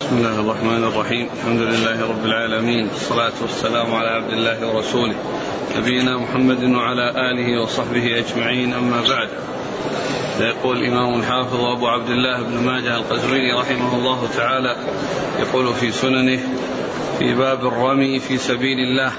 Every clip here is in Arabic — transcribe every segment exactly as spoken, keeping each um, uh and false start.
بسم الله الرحمن الرحيم. الحمد لله رب العالمين، والصلاة والسلام على عبد الله ورسوله نبينا محمد وعلى آله وصحبه أجمعين، أما بعد. يقول الإمام الحافظ أبو عبد الله بن ماجه القزويني رحمه الله تعالى يقول في سننه في باب الرمي في سبيل الله.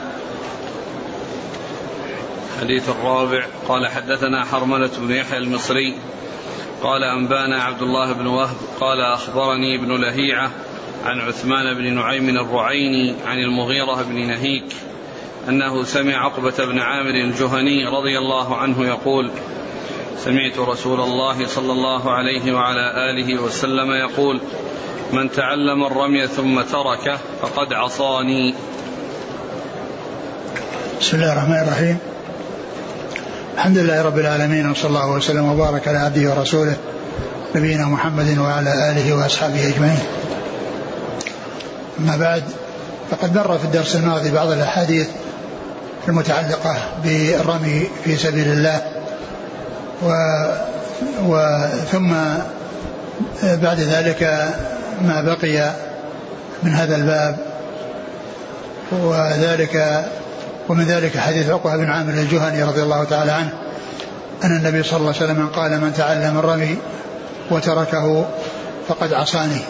حديث الرابع. قال حدثنا حرملة بن يحيى المصري قال أنبانا عبد الله بن وهب قال أخبرني ابن لهيعة عن عثمان بن نعيم الرعيني عن المغيرة بن نهيك أنه سمع عقبة بن عامر الجهني رضي الله عنه يقول: سمعت رسول الله صلى الله عليه وعلى آله وسلم يقول: من تعلم الرمي ثم تركه فقد عصاني. بسم الله الرحمن الرحيم. الحمد لله رب العالمين، وصلى الله وسلم وبارك على عبده ورسوله نبينا محمد وعلى آله وأصحابه أجمعين. أما بعد، فقد مر في الدرس الماضي بعض الأحاديث المتعلقة بالرمي في سبيل الله، و... وثم بعد ذلك ما بقي من هذا الباب، وذلك ومن ذلك حديث عقبة بن عامر الجهني رضي الله تعالى عنه أن النبي صلى الله عليه وسلم قال: من تعلم الرمي وتركه فقد عصاني.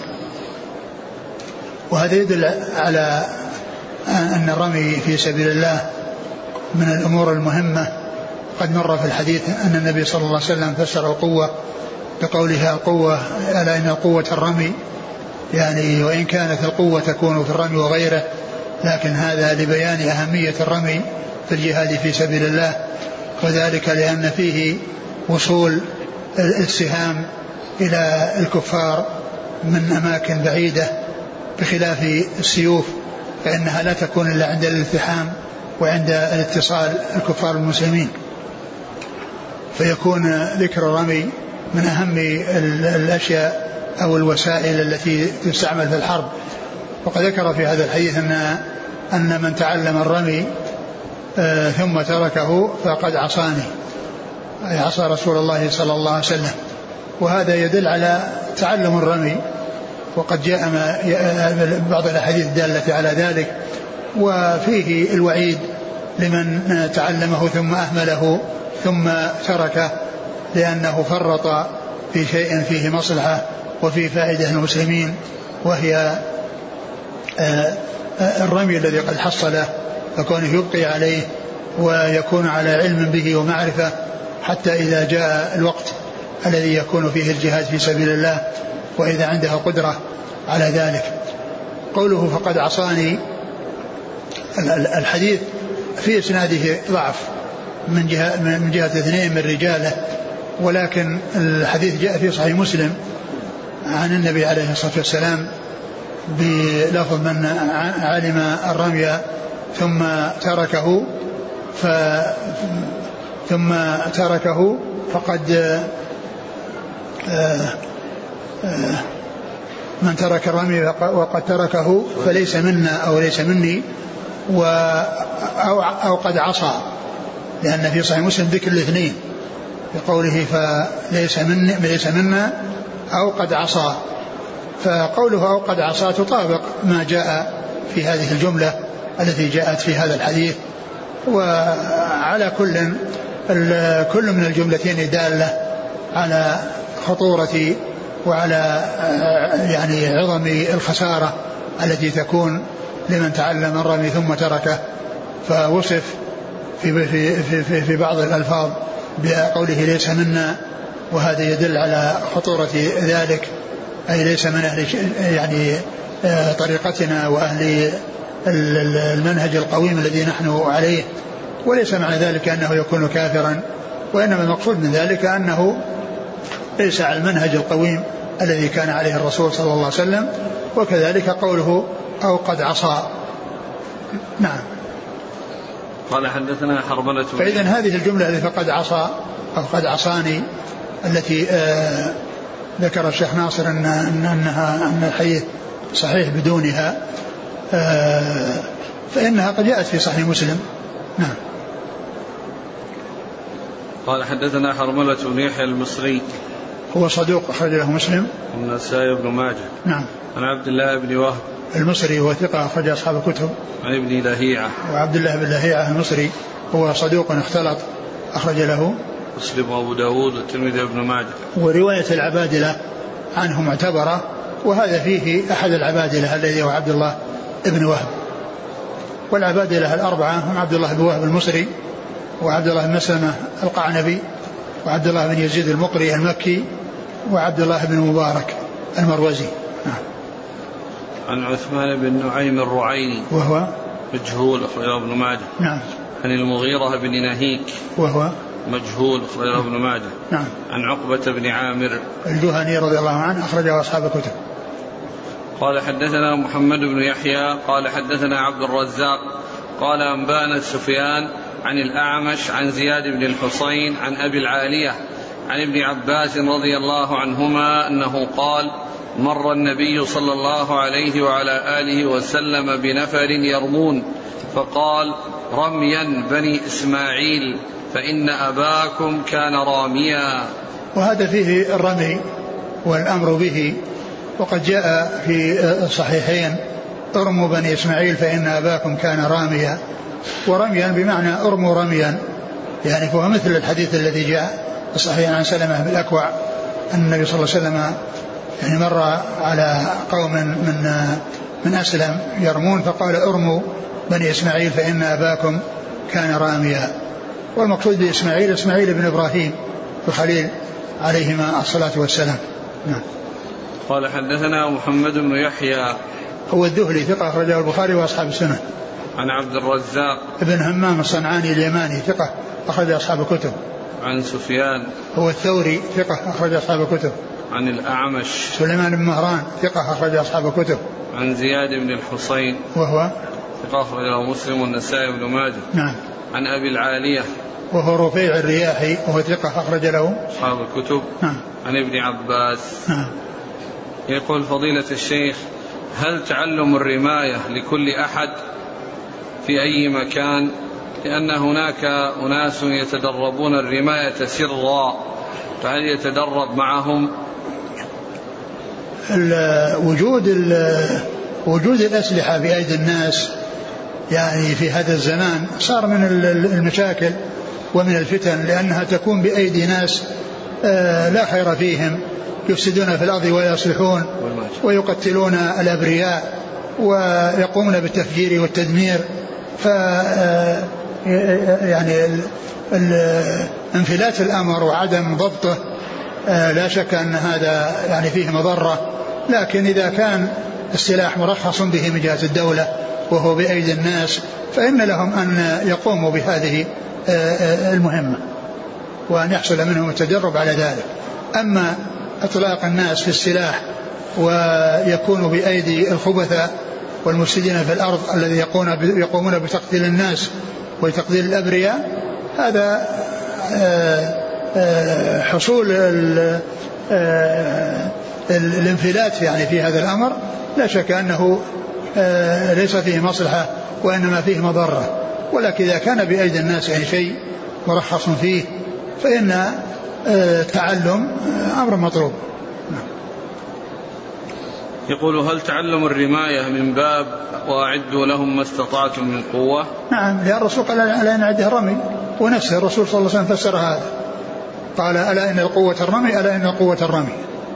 وهذا يدل على أن الرمي في سبيل الله من الأمور المهمة. قد مر في الحديث أن النبي صلى الله عليه وسلم فسر القوة بقولها: القوة ألا إن القوة الرمي، يعني وإن كانت القوة تكون في الرمي وغيره، لكن هذا لبيان أهمية الرمي في الجهاد في سبيل الله، وذلك لأن فيه وصول السهام إلى الكفار من أماكن بعيدة، بخلاف السيوف فإنها لا تكون إلا عند الالتحام وعند الاتصال الكفار المسلمين. فيكون ذكر الرمي من أهم الأشياء أو الوسائل التي تستعمل في الحرب. وقد ذكر في هذا الحديث أن أن من تعلم الرمي آه ثم تركه فقد عصاني، أي عصى رسول الله صلى الله عليه وسلم. وهذا يدل على تعلم الرمي، وقد جاء بعض الأحاديث الدالة على ذلك، وفيه الوعيد لمن تعلمه ثم أهمله ثم تركه، لأنه فرط في شيء فيه مصلحة وفيه فائدة للمسلمين، وهي الرمي الذي قد حصله، فكونه يبقي عليه ويكون على علم به ومعرفة حتى إذا جاء الوقت الذي يكون فيه الجهاد في سبيل الله، وإذا عنده قدرة على ذلك. قوله فقد عصاني، الحديث في إسناده ضعف من جهة, من جهة اثنين من رجاله، ولكن الحديث جاء في صحيح مسلم عن النبي عليه الصلاة والسلام بلفظ: من علم الرمي ثم تركه ف ثم تركه فقد آآ آآ من ترك الرمي وقد تركه فليس منا أو ليس مني و أو, أو قد عصى، لأن في صحيح مسلم ذكر الاثنين بقوله فليس مني ليس منا أو قد عصى. فقوله أو قد عصى تطابق ما جاء في هذه الجملة التي جاءت في هذا الحديث. وعلى كل كل من الجملتين دالة على خطورة وعلى يعني عظم الخسارة التي تكون لمن تعلم الرمي ثم تركه. فوصف في, في, في, في بعض الألفاظ بقوله ليس منا، وهذا يدل على خطورة ذلك، أي ليس من أهل يعني طريقتنا وأهل المنهج القويم الذي نحن عليه. وليس معنى ذلك أنه يكون كافرا، وإنما المقصود من ذلك أنه ليس على المنهج القويم الذي كان عليه الرسول صلى الله عليه وسلم. وكذلك قوله أو قد عصى. نعم. قال حدثنا حرملة. فإذن هذه الجملة التي فقد عصى أو قد عصاني التي آه ذكر الشيخ ناصر أن أنها أن الحديث صحيح بدونها، آه فإنها قد جاءت في صحيح مسلم. نعم. قال حدثنا حرملة بن يحيى المصري هو صدوق أخرج له مسلم والنسائي بن ماجه. نعم. عن عبد الله بن وهب المصري هو ثقة أخرج أصحاب الكتب. عن ابن لهيعة وعبد الله بن لهيعة المصري هو صدوق اختلط أخرج له مسلم وأبو داود والترمذي وابن ماجه. ورواية العبادلة عنه معتبرة، وهذا فيه أحد العبادلة الذي هو عبد الله بن وهب. والعبادلة الأربعة هم عبد الله بن وهب المصري، وعبد الله بن مسلمة القعنبي، وعبد الله بن يزيد المقري المكي، وعبد الله بن مبارك المروزي. عن عثمان بن نعيم الرعيني وهو مجهول أخرجه ابن ماجه. نعم. عن المغيرة بن نهيك وهو مجهول أخرجه ابن ماجه. نعم. عن عقبة بن عامر الجهني رضي الله عنه أخرجه أصحاب الكتب. قال حدثنا محمد بن يحيى قال حدثنا عبد الرزاق قال أنبانا سفيان عن الأعمش عن زياد بن الحصين عن أبي العالية عن ابن عباس رضي الله عنهما أنه قال مر النبي صلى الله عليه وعلى آله وسلم بنفر يرمون فقال رميا بني إسماعيل فإن أباكم كان راميا. وهذا فيه الرمي والأمر به، وقد جاء في الصحيحين ارموا بني إسماعيل فإن أباكم كان راميا، ورميا بمعنى ارموا رميا، يعني فهو مثل الحديث الذي جاء الصحيح عن سلمة بالأكوع أن النبي صلى الله عليه وسلم يعني مر على قوم من من أسلم يرمون فقال ارموا بني إسماعيل فإن أباكم كان راميا. والمقصود بإسماعيل إسماعيل بن إبراهيم الخليل عليهما الصلاة والسلام. نعم. قال حدثنا محمد بن يحيى هو الذهلي ثقة أخرجه البخاري وأصحاب السنة. عن عبد الرزاق ابن همام الصنعاني اليماني ثقة أخرج أصحاب الكتب. عن سفيان هو الثوري ثقة أخرج أصحاب الكتب. عن الأعمش سليمان بن مهران ثقة أخرج أصحاب الكتب. عن زياد بن الحصين وهو ثقة أخرجه مسلم والنسائي بن ماجه. نعم. عن أبي العالية وهو رفيع الرياحي وهو ثقة أخرج له أصحاب الكتب. نعم. عن ابن عباس. نعم. يقول فضيلة الشيخ هل تعلم الرماية لكل أحد في أي مكان؟ لأن هناك أناس يتدربون الرماية سرا، فهل يتدرب معهم؟ وجود وجود الأسلحة بأيدي الناس يعني في هذا الزمان صار من المشاكل ومن الفتن، لأنها تكون بأيدي ناس لا خير فيهم يفسدون في الأرض ويصلحون ويقتلون الأبرياء ويقومون بالتفجير والتدمير. ف يعني انفلات الأمر وعدم ضبطه لا شك أن هذا يعني فيه مضرة، لكن إذا كان السلاح مرخص به من جهة الدولة وهو بأيدي الناس فإن لهم أن يقوموا بهذه المهمة وأن يحصل منهم التدرب على ذلك. أما إطلاق الناس في السلاح ويكون بأيدي الخبثاء والمفسدين في الأرض الذي يقومون بتقتيل الناس وتقتيل الأبرياء، هذا حصول الانفلات يعني في هذا الأمر لا شك أنه ليس فيه مصلحة وإنما فيه مضرة، ولكن إذا كان بأيدي الناس يعني شيء مرخص فيه فإن التعلم أمر مطلوب. يقول هل تعلم الرماية من باب وأعدوا لهم ما استطعتم من قوة؟ نعم، لأن الرسول قال ألا إن عده الرمي، ونفسه الرسول صلى الله عليه وسلم فسر هذا قال ألا إن القوة الرمي ألا إن القوة الرمي،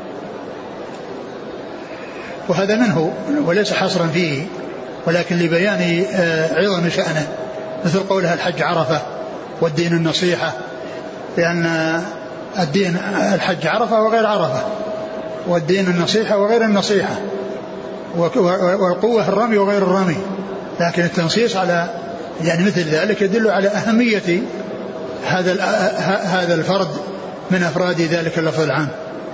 وهذا منه وليس حصرا فيه ولكن لبيان عظم شأنه، مثل قولها الحج عرفة والدين النصيحة، لأن الدين الحج عرفة وغير عرفة، والدين النصيحة وغير النصيحة، والقوة الرمي وغير الرمي، لكن التنصيص على يعني مثل ذلك يدل على أهمية هذا هذا الفرد من أفراد ذلك اللفظ العام.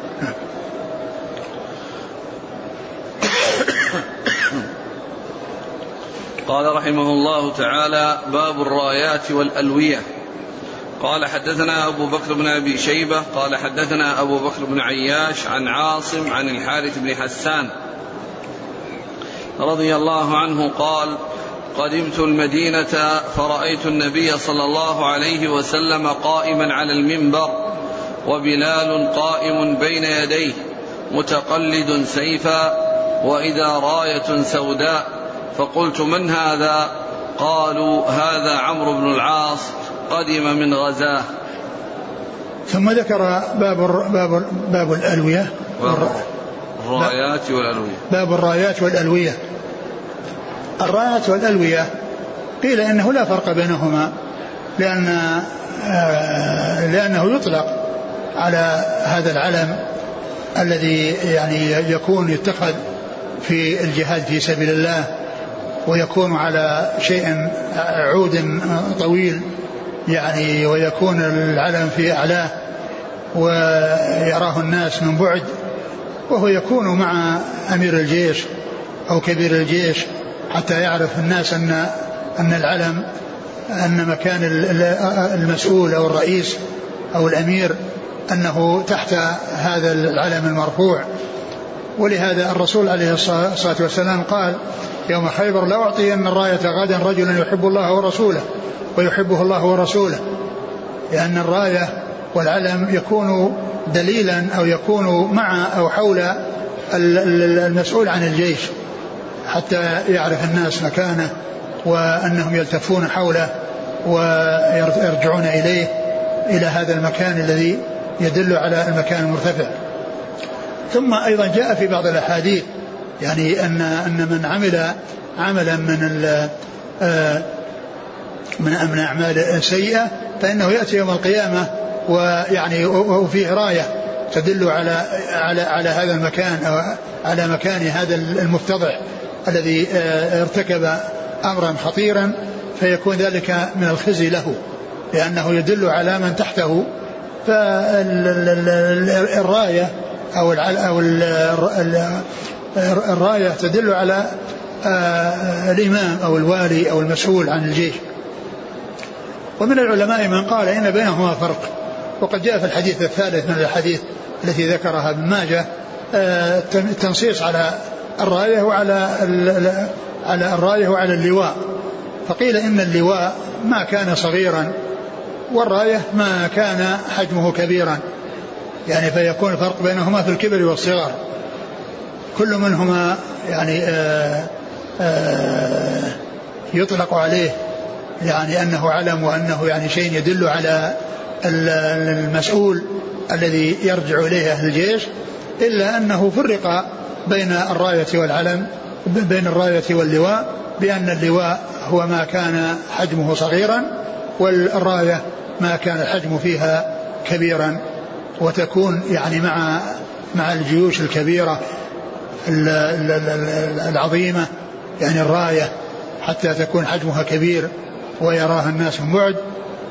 قال رحمه الله تعالى باب الرايات والألوية. قال حدثنا أبو بكر بن أبي شيبة قال حدثنا أبو بكر بن عياش عن عاصم عن الحارث بن حسان رضي الله عنه قال قدمت المدينة فرأيت النبي صلى الله عليه وسلم قائما على المنبر وبلال قائم بين يديه متقلد سيفا وإذا راية سوداء، فقلت من هذا؟ قالوا هذا عمرو بن العاص قدم من غزاه. ثم ذكر باب باب باب الألوية الرايات والألوية. باب الرايات والألوية. الرايات والألوية قيل إنه لا فرق بينهما، لأن لأنه يطلق على هذا العلم الذي يعني يكون يتخذ في الجهاد في سبيل الله، ويكون على شيء عود طويل يعني، ويكون العلم في أعلاه ويراه الناس من بعد، وهو يكون مع أمير الجيش أو كبير الجيش حتى يعرف الناس أن أن العلم أن مكان المسؤول أو الرئيس أو الأمير أنه تحت هذا العلم المرفوع. ولهذا الرسول عليه الصلاة والسلام قال يوم خيبر: لا أعطين الراية غدا رجلا يحب الله ورسوله ويحبه الله ورسوله، لأن الراية والعلم يكون دليلا أو يكون مع أو حول المسؤول عن الجيش حتى يعرف الناس مكانه، وأنهم يلتفون حوله ويرجعون إليه إلى هذا المكان الذي يدل على المكان المرتفع. ثم أيضا جاء في بعض الأحاديث يعني أن أن من عمل عملا من من من أعمال سيئة فإنه يأتي يوم القيامة ويعني وفيه راية تدل على على على هذا المكان أو على مكان هذا المفتضح الذي ارتكب أمرا خطيرا، فيكون ذلك من الخزي له لأنه يدل على من تحته. فالراية أو الراية تدل على الإمام أو الوالي أو المسؤول عن الجيش. ومن العلماء من قال إن بينهما فرق، وقد جاء في الحديث الثالث من الحديث التي ذكرها ابن ماجه التنصيص على الراية وعلى على الراية وعلى اللواء، فقيل إن اللواء ما كان صغيرا والراية ما كان حجمه كبيرا، يعني فيكون الفرق بينهما في الكبر والصغر. كل منهما يعني آآ آآ يطلق عليه يعني أنه علم وأنه يعني شيء يدل على المسؤول الذي يرجع إليه أهل الجيش، إلا أنه فرق بين الراية والعلم بين الراية واللواء، بأن اللواء هو ما كان حجمه صغيرا والراية ما كان الحجم فيها كبيرا، وتكون يعني مع مع الجيوش الكبيرة العظيمة يعني الراية حتى تكون حجمها كبير ويراها الناس من بعد.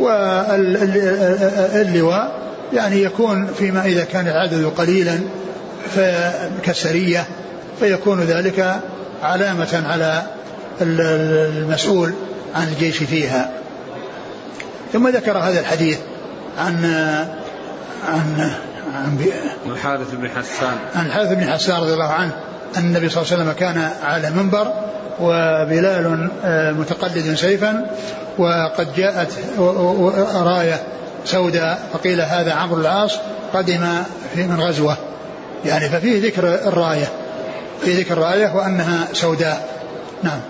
واللواء يعني يكون فيما إذا كان العدد قليلا كالسرية، فيكون ذلك علامة على المسؤول عن الجيش فيها. ثم ذكر هذا الحديث عن عن عن الحارث بن حسان عن الحارث بن حسان رضي الله عنه أن النبي صلى الله عليه وسلم كان على منبر وبلال متقلد سيفا، وقد جاءت راية سوداء فقيل هذا عمرو العاص قدم من غزوة، يعني ففيه ذكر الراية في ذكر الراية وأنها سوداء. نعم.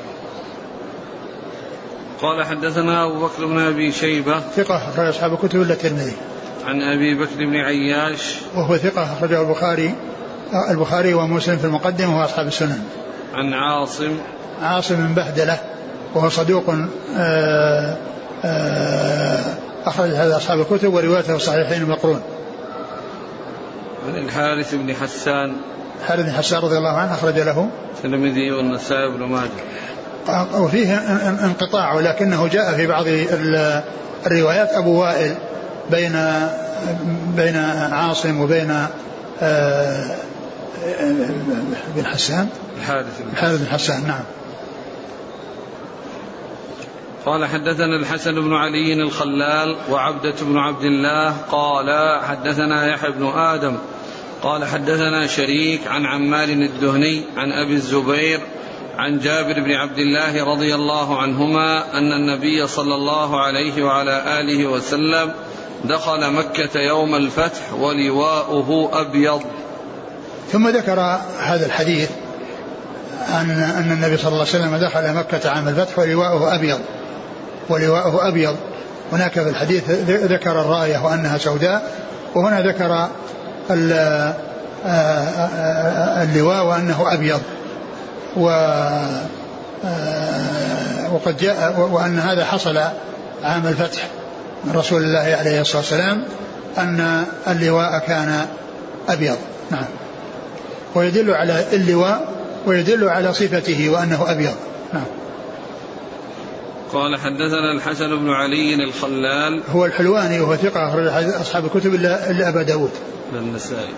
قال حدثنا أبو بكر بن أبي شيبة ثقة أخرج أصحاب الكتب إلا الترمذي. عن أبي بكر بن عياش وهو ثقة أخرجه البخاري البخاري ومسلم في المقدمة وأصحاب السنن. عن عاصم عاصم بن بهدلة وهو صدوق أخرج هذا أصحاب الكتب وروايته الصحيحين المقرون. عن الحارث بن حسان الحارث بن حسان رضي الله عنه أخرج له الترمذي والنسائي بن ماجه، وفيه انقطاع ولكنه جاء في بعض الروايات أبو وائل بين بين عاصم وبين بن حسان الحارث بن حسان. نعم. قال حدثنا الحسن بن علي الخلال وعبدة بن عبد الله قال حدثنا يحيى بن آدم قال حدثنا شريك عن عمار الدهني عن أبي الزبير عن جابر بن عبد الله رضي الله عنهما أن النبي صلى الله عليه وعلى آله وسلم دخل مكة يوم الفتح ولواؤه أبيض. ثم ذكر هذا الحديث أن أن النبي صلى الله عليه وسلم دخل مكة عام الفتح ولواؤه أبيض ولواؤه أبيض. هناك في الحديث ذكر الراية وأنها سوداء، وهنا ذكر اللواء وأنه أبيض. وقد جاء وأن هذا حصل عام الفتح من رسول الله عليه الصلاة والسلام أن اللواء كان أبيض. نعم. ويدل على اللواء ويدل على صفته وأنه أبيض. نعم. قال حدثنا الحسن بن علي الخلال هو الحلواني وهو ثقة أخرج أصحاب الكتب إلا أبا داود للنسائي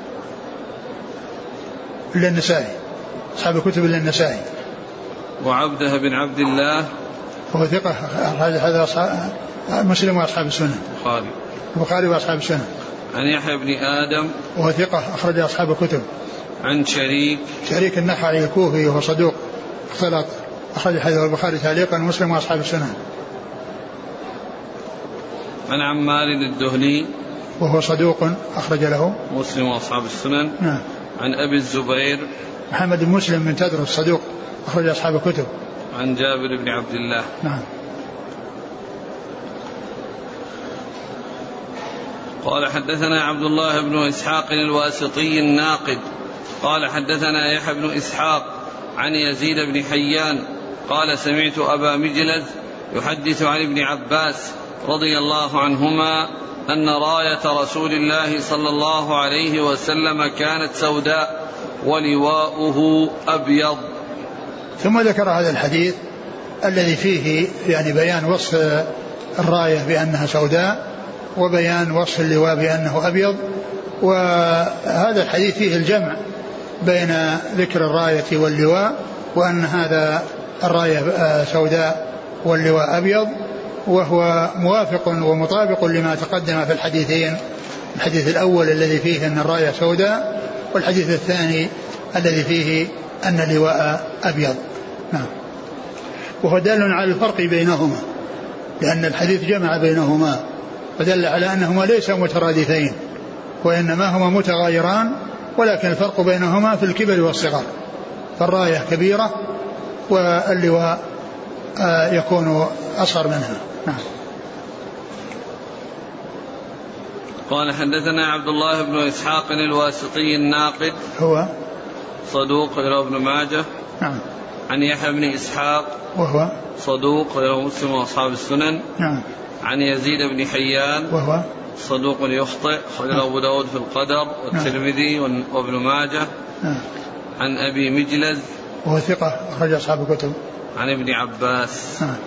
إلا النسائي أصحاب الكتب إلا النسائي. وعبده بن عبد الله وهو ثقة أخرج هذا مسلم وأصحاب السنة البخاري البخاري وأصحاب السنة. عن يحيى بن آدم وهو ثقة أخرج أصحاب الكتب. عن شريك شريك النخعي الكوفي وهو صدوق اختلط أخرج حديث البخاري تعليقا ومسلم وأصحاب السنة. عن عمار الدهلي وهو صدوق أخرج له مسلم وأصحاب السنن. نعم. عن أبي الزبير محمد بن مسلم من تدرس صدوق أخرج أصحاب الكتب. عن جابر بن عبد الله. نعم. قال حدثنا عبد الله بن إسحاق الواسطي الناقد قال حدثنا يحيى بن إسحاق عن يزيد بن حيان قال سمعت أبا مجلز يحدث عن ابن عباس رضي الله عنهما أن راية رسول الله صلى الله عليه وسلم كانت سوداء ولواؤه أبيض. ثم ذكر هذا الحديث الذي فيه يعني بيان وصف الراية بأنها سوداء وبيان وصف اللواء بأنه أبيض. وهذا الحديث فيه الجمع بين ذكر الراية واللواء وأن هذا الراية سوداء واللواء أبيض، وهو موافق ومطابق لما تقدم في الحديثين، الحديث الأول الذي فيه أن الراية سوداء والحديث الثاني الذي فيه أن اللواء أبيض. نعم. وهو دال على الفرق بينهما لأن الحديث جمع بينهما فدل على أنهما ليس مترادفين وإنما هما متغايران، ولكن الفرق بينهما في الكبر والصغر، فالراية كبيرة واللواء يكون أصغر منها. نعم. قال حدثنا عبد الله بن إسحاق الواسطي الناقد هو صدوق رواه ابن ماجه. نعم. عن يحيى بن إسحاق وهو صدوق رواه مسلم وأصحاب السنن. نعم. عن يزيد بن حيان وهو صدوق يخطئ خرجه أبو داود في القدر والترمذي وابن ماجه. نعم. عن أبي مجلز وهو ثقة أخرج أصحاب الكتب. عن ابن عباس. نعم.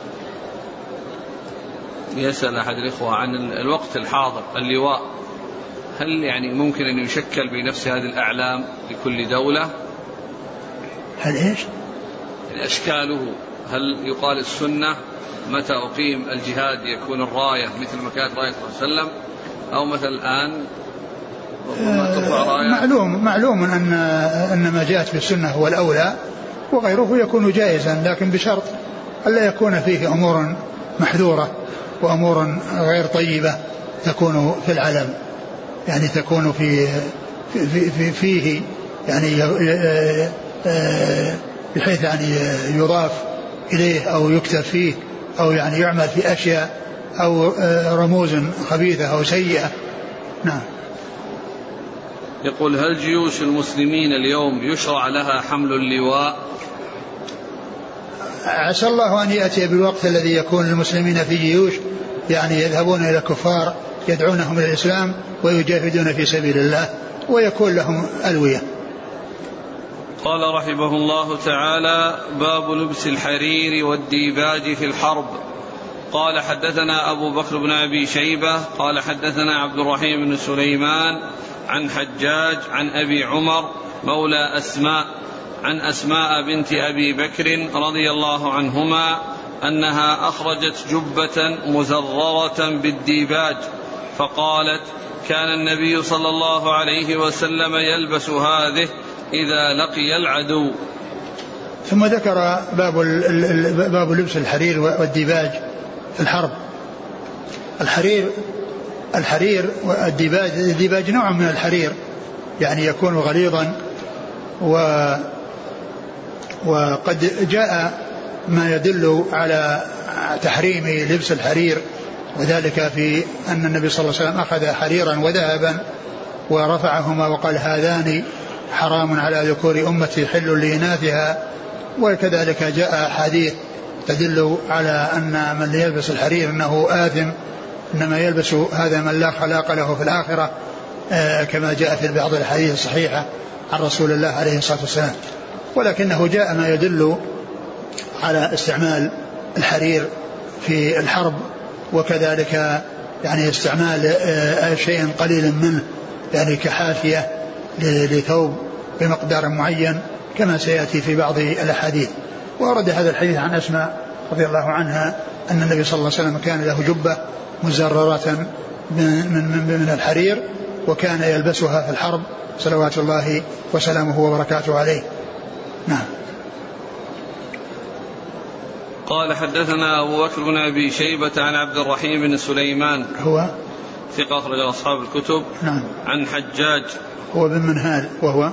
يسأل أحد الإخوة عن الوقت الحاضر اللواء هل يعني ممكن أن يشكل بنفس هذه الأعلام لكل دولة؟ هل إيش؟ أشكاله هل يقال السنة متى أقيم الجهاد يكون الراية مثل ما كانت راية صلى الله عليه وسلم أو مثل الآن آه معلوم معلوم أن أن ما جاءت بالسنة هو الأولى وغيره يكون جائزا، لكن بشرط ألا يكون فيه أمور محذورة وأمور غير طيبة تكون في العلم، يعني تكون في في في فيه يعني بحيث يعني يضاف إليه أو يكتب فيه أو يعني يعمل في أشياء أو رموز خبيثة أو سيئة. نعم. يقول هل جيوش المسلمين اليوم يشرع لها حمل اللواء؟ عسى الله أن يأتي بالوقت الذي يكون المسلمين في جيوش يعني يذهبون إلى الكفار يدعونهم إلى الإسلام ويجاهدون في سبيل الله ويكون لهم ألوية. قال رحمه الله تعالى باب لبس الحرير والديباج في الحرب. قال حدثنا أبو بكر بن أبي شيبة قال حدثنا عبد الرحيم بن سليمان عن حجاج عن أبي عمر مولى أسماء عن أسماء بنت أبي بكر رضي الله عنهما أنها أخرجت جبة مزررة بالديباج فقالت كان النبي صلى الله عليه وسلم يلبس هذه إذا لقي العدو. ثم ذكر باب, باب لبس الحرير والديباج في الحرب. الحرير الحرير والديباج، الديباج نوع من الحرير يعني يكون غليظا، و وقد جاء ما يدل على تحريم لبس الحرير، وذلك في أن النبي صلى الله عليه وسلم أخذ حريرا وذهبا ورفعهما وقال هذان حرام على ذكور أمتي حل لإناثها. وكذلك جاء حديث تدل على أن من يلبس الحرير أنه آثم، إنما يلبس هذا من لا خلاق له في الآخرة، آه كما جاء في بعض الحديث الصحيحة عن رسول الله عليه الصلاة والسلام. ولكنه جاء ما يدل على استعمال الحرير في الحرب، وكذلك يعني استعمال آه شيء قليل منه يعني كحافية لثوب بمقدار معين كما سيأتي في بعض الأحاديث. وورد هذا الحديث عن أسماء رضي الله عنها أن النبي صلى الله عليه وسلم كان له جبة مزررة من, من, من الحرير وكان يلبسها في الحرب صلوات الله وسلامه وبركاته عليه. نعم. قال حدثنا أبو بكر بن أبي شيبة عن عبد الرحيم بن سليمان هو ثقة أخرج أصحاب الكتب. نعم. عن حجاج هو بن منهال وهو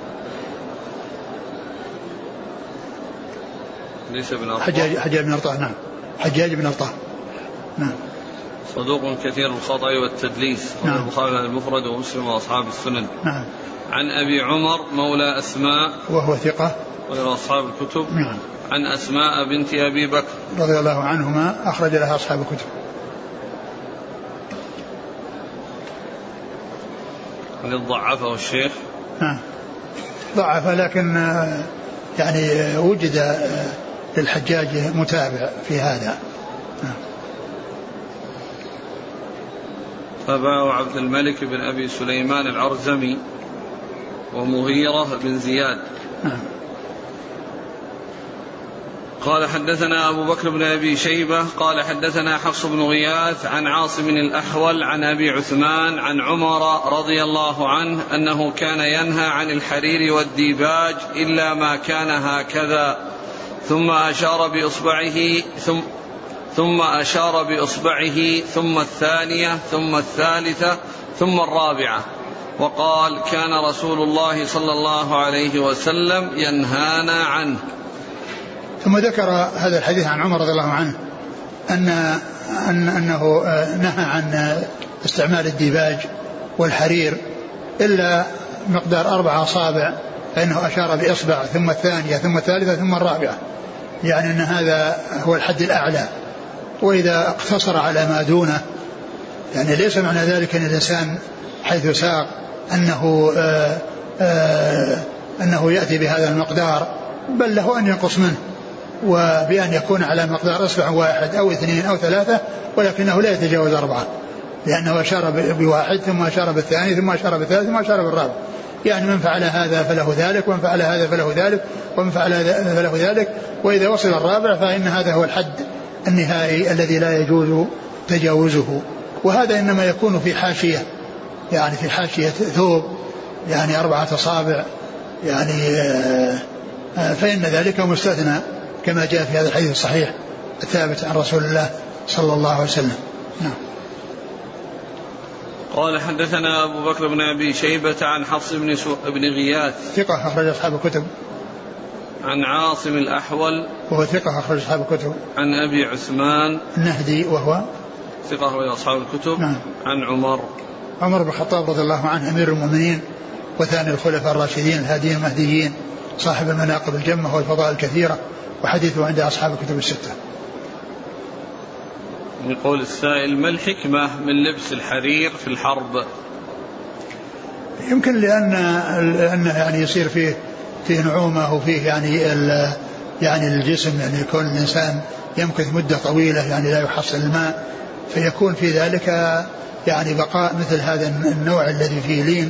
ليس بن أرطاه، حجاج حجاج بن أرطاه. نعم حجاج بن أرطاه. نعم. صدوق كثير الخطأ والتدليس. نعم. البخاري المفرد ومسلم وأصحاب السنن. نعم. عن أبي عمر مولى أسماء وهو ثقة وغير أصحاب الكتب. نعم. عن أسماء بنت أبي بكر رضي الله عنهما أخرج لها أصحاب الكتب. ضعفه الشيخ. نعم ضعف، لكن يعني وجد للحجاج متابع في هذا. نعم. تابعه عبد الملك بن أبي سليمان العرزمي ومغيرة بن زياد. نعم. قال حدثنا أبو بكر بن أبي شيبة قال حدثنا حفص بن غياث عن عاصم الأحول عن أبي عثمان عن عمر رضي الله عنه أنه كان ينهى عن الحرير والديباج إلا ما كان هكذا، ثم أشار بإصبعه ثم ثم أشار بإصبعه ثم الثانية ثم الثالثة ثم الرابعة، وقال كان رسول الله صلى الله عليه وسلم ينهانا عنه. ثم ذكر هذا الحديث عن عمر رضي الله عنه أن أن أنه نهى عن استعمال الديباج والحرير إلا مقدار أربع أصابع، فإنه أشار بإصبع ثم الثانية ثم الثالثة ثم الرابعة، يعني أن هذا هو الحد الأعلى. وإذا اقتصر على ما دونه يعني ليس معنى ذلك أن الإنسان حيث ساق أنه آآ آآ أنه يأتي بهذا المقدار، بل له أن ينقص منه، وبأن يكون على مقدار إصبع واحد أو اثنين أو ثلاثة، ولكنه لا يتجاوز أربعة، لأنه أشار بواحد ثم أشار بالثاني ثم أشار بالثالث ثم أشار بالرابع. يعني من فعل هذا فله ذلك، ومن فعل هذا فله ذلك، ومن فعل هذا فله ذلك. وإذا وصل الرابع فإن هذا هو الحد النهائي الذي لا يجوز تجاوزه. وهذا إنما يكون في حاشية، يعني في حاشية ثوب يعني أربعة أصابع، يعني فإن ذلك مستثنى كما جاء في هذا الحديث الصحيح الثابت عن رسول الله صلى الله عليه وسلم. نعم. قال حدثنا أبو بكر بن أبي شيبة عن حفص بن, سو... بن غياث ثقة أخرج أصحاب الكتب. عن عاصم الأحول وهو ثقة أخرج أصحاب الكتب. عن أبي عثمان النهدي وهو ثقة أخرج أصحاب الكتب. نعم. عن عمر عمر بن الخطاب رضي الله عنه أمير المؤمنين وثاني الخلفاء الراشدين الهاديين المهديين صاحب المناقب الجمة والفضائل الكثيرة، وحديثه عند أصحاب الكتب الستة. يقول السائل: ما الحكمة من لبس الحرير في الحرب؟ يمكن لأن لأنه يعني يصير فيه فيه نعومة وفيه يعني يعني الجسم، يعني يكون الإنسان يمكث مدة طويلة يعني لا يحصل الماء، فيكون في ذلك يعني بقاء مثل هذا النوع الذي فيه لين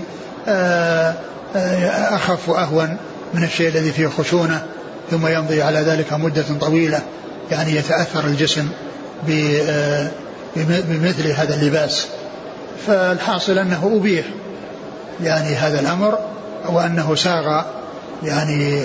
أخف وأهون من الشيء الذي فيه خشونة، ثم يمضي على ذلك مدة طويلة يعني يتأثر الجسم بمثل هذا اللباس. فالحاصل أنه أبيح يعني هذا الأمر، وأنه ساغ يعني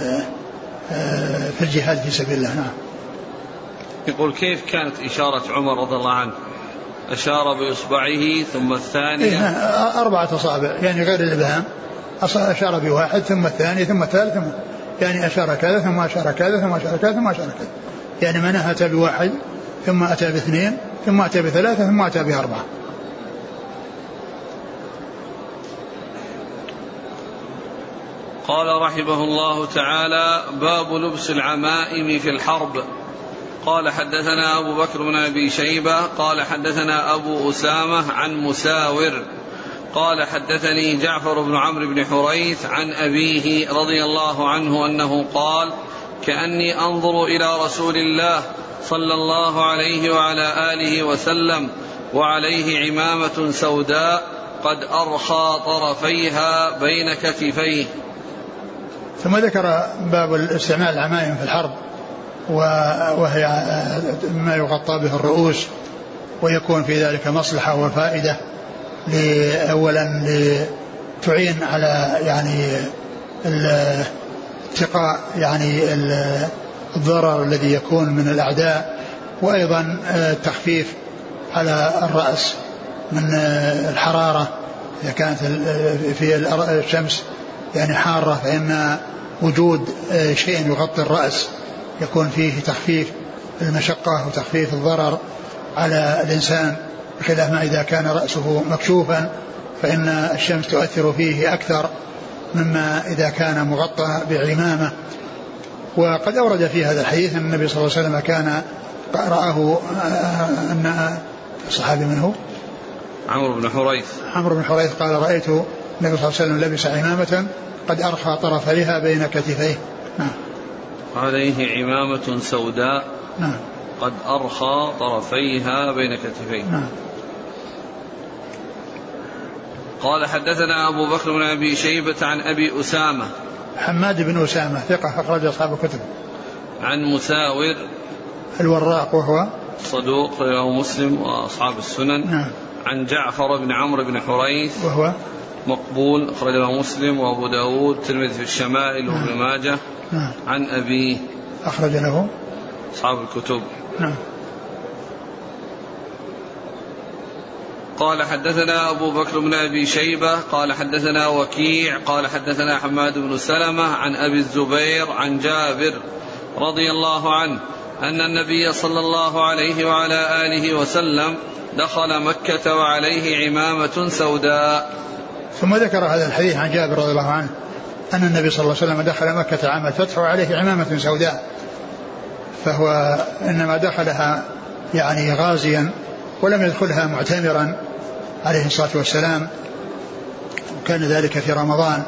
في الجهاد في سبيل الله. نعم. يقول: كيف كانت إشارة عمر رضي الله عنه أشار بإصبعه ثم الثانية. إيه أربعة أصابع يعني غير الإبهام، أشار بواحد ثم الثاني ثم الثالث ثم يعني أشار كذا ثم أشار كذا ثم أشار كذا ثم أشار كذا، يعني من أتى بواحد ثم أتى باثنين ثم أتى بثلاثة ثم أتى بأربعة. قال رحمه الله تعالى: باب لبس العمائم في الحرب. قال حدثنا أبو بكر بن أبي شيبة قال حدثنا أبو أسامة عن مساور قال حدثني جعفر بن عمرو بن حريث عن أبيه رضي الله عنه أنه قال: كأني أنظر إلى رسول الله صلى الله عليه وعلى آله وسلم وعليه عمامة سوداء قد أرخى طرفيها بين كتفيه. ثم ذكر باب استعمال العمائم في الحرب، وهي ما يغطى به الرؤوس، ويكون في ذلك مصلحة وفائدة، أولا لتعين على يعني اتقاء يعني الضرر الذي يكون من الأعداء، وأيضا التخفيف على الرأس من الحرارة إذا كانت في الشمس يعني حارة، فإن وجود شيء يغطي الرأس يكون فيه تخفيف المشقة وتخفيف الضرر على الإنسان، بخلاف ما إذا كان رأسه مكشوفا فإن الشمس تؤثر فيه أكثر مما إذا كان مغطى بعمامة. وقد أورد في هذا الحديث أن النبي صلى الله عليه وسلم كان رآه أن الصحابي منه عمرو بن حريث عمرو بن حريث قال: رأيت النبي صلى الله عليه وسلم لبس عمامة قد أرخى طرفيها بين كتفيه. نعم. عليه عمامة سوداء. نعم. قد أرخى طرفيها بين كتفيه. نعم. قال حدثنا أبو بكر بن أبي شيبة عن أبي أسامة حماد بن أسامة ثقة أخرج أصحاب الكتب. عن مساور الوراق وهو صدوق رواه مسلم وأصحاب السنن. نعم. عن جعفر بن عمرو بن حريث وهو مقبول أخرجه مسلم وأبو داود الترمذي في الشمائل وابن نعم. ماجه. نعم. عن أبيه أخرج له أصحاب الكتب. نعم. قال حدثنا أبو بكر بن أبي شيبة قال حدثنا وكيع قال حدثنا حماد بن سلمة عن أبي الزبير عن جابر رضي الله عنه أن النبي صلى الله عليه وعلى آله وسلم دخل مكة وعليه عمامة سوداء. ثم ذكر هذا الحديث عن جابر رضي الله عنه أن النبي صلى الله عليه وسلم دخل مكة عام الفتح وعليه عمامة سوداء، فهو إنما دخلها يعني غازيا ولم يدخلها معتمرا عليه الصلاة والسلام، وكان ذلك في رمضان،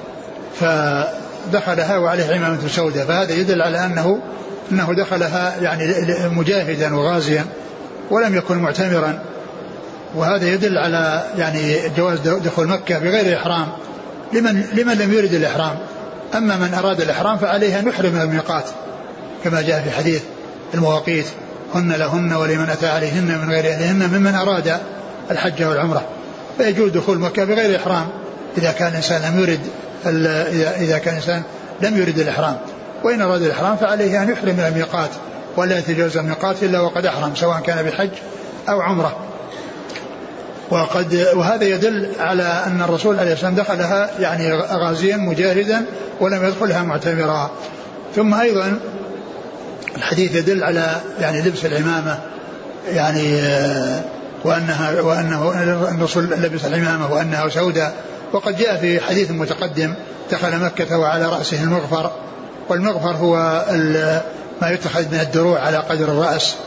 فدخلها وعليه عمامة سوداء، فهذا يدل على أنه أنه دخلها يعني مجاهدا وغازيا ولم يكن معتمرا، وهذا يدل على يعني جواز دخول مكة بغير إحرام لمن لمن لم يرد الإحرام. أما من أراد الإحرام فعليه أن يحرم من الميقات كما جاء في حديث المواقيت: هن لهن ولمن أتى عليهن من غير أهلهن ممن أراد الحج والعمرة. فيجوز دخول مكة بغير إحرام إذا كان الإنسان لم يرد إذا كان الإنسان لم يرد الإحرام، وإن أراد الإحرام فعليه أن يحرم من الميقات ولا يتجاوز الميقات إلا وقد أحرم سواء كان بحج أو عمرة. وقد وهذا يدل على أن الرسول عليه الصلاة والسلام دخلها يعني غازيا مجاهدا ولم يدخلها معتمرا. ثم أيضا الحديث يدل على يعني لبس العمامة يعني وأنها وأنه الرسول لبس العمامة وأنها سوداء. وقد جاء في حديث متقدم: دخل مكة وعلى رأسه المغفر، والمغفر هو ما يتخذ من الدروع على قدر الرأس.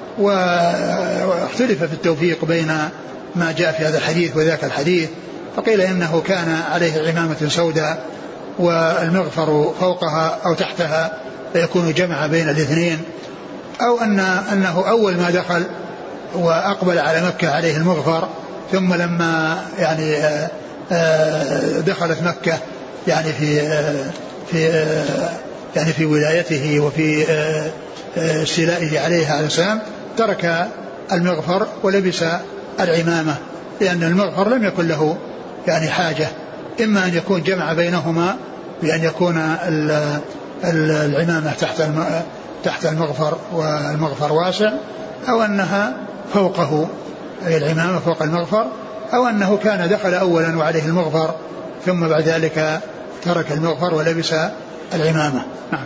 واختلف في التوفيق بين ما جاء في هذا الحديث وذاك الحديث، فقيل إنه كان عليه عمامة سوداء والمغفر فوقها أو تحتها فيكون جمع بين الاثنين، أو أن أنه أول ما دخل وأقبل على مكة عليه المغفر، ثم لما يعني دخلت مكة يعني في في يعني في ولايته وفي استيلائه عليها عليه السلام ترك المغفر ولبس العمامة، لأن المغفر لم يكن له يعني حاجة، إما أن يكون جمع بينهما بأن يكون العمامة تحت تحت المغفر والمغفر واسع، أو أنها فوقه أي العمامة فوق المغفر، أو أنه كان دخل أولا وعليه المغفر ثم بعد ذلك ترك المغفر ولبس العمامة. نعم.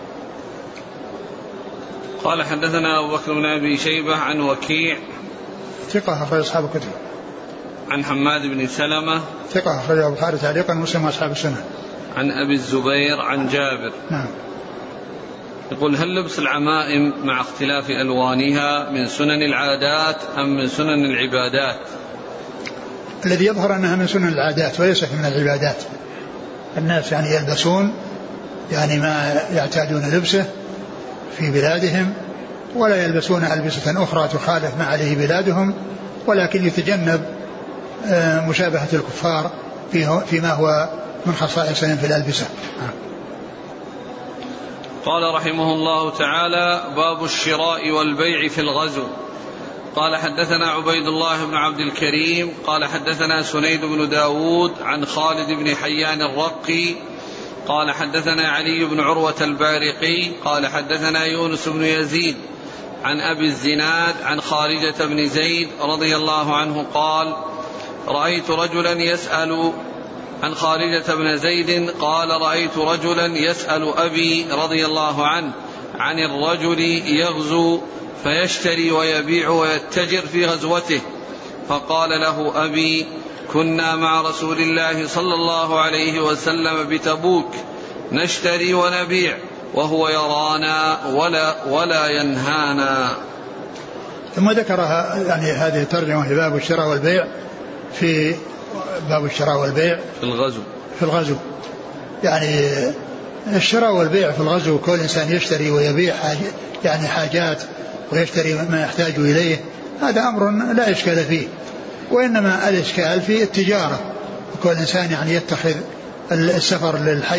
قال حدثنا أبو بكر بن أبي شيبة عن وكيع ثقة أخرج أصحاب الكتب. عن حماد بن سلمة ثقة أخرجه البخاري تعليقا ومسلم وأصحاب السنة. عن أبي الزبير عن جابر. نعم. يقول: هل لبس العمائم مع اختلاف ألوانها من سنن العادات أم من سنن العبادات؟ الذي يظهر أنها من سنن العادات وليست من العبادات. الناس يعني يلبسون يعني ما يعتادون لبسه في بلادهم، ولا يلبسون ألبسة أخرى تخالف ما عليه بلادهم، ولكن يتجنب مشابهة الكفار فيما هو من خصائصهم في الألبسة. قال رحمه الله تعالى: باب الشراء والبيع في الغزو. قال حدثنا عبيد الله بن عبد الكريم قال حدثنا سنيد بن داود عن خالد بن حيان الرقي قال حدثنا علي بن عروة البارقي قال حدثنا يونس بن يزيد عن أبي الزناد عن خارجة بن زيد رضي الله عنه قال: رأيت رجلا يسأل عن خارجة بن زيد قال: رأيت رجلا يسأل أبي رضي الله عنه عن الرجل يغزو فيشتري ويبيع ويتجر في غزوته، فقال له أبي: كنا مع رسول الله صلى الله عليه وسلم بتبوك نشتري ونبيع وهو يرانا ولا, ولا ينهانا. ثم ذكرها يعني هذه الترجمة في باب الشراء والبيع في باب الشراء والبيع في الغزو في الغزو يعني الشراء والبيع في الغزو، كل إنسان يشتري ويبيع حاجة يعني حاجات ويشتري ما يحتاج إليه، هذا أمر لا إشكال فيه، وإنما الإشكال في التجارة. كل إنسان يعني يتخذ السفر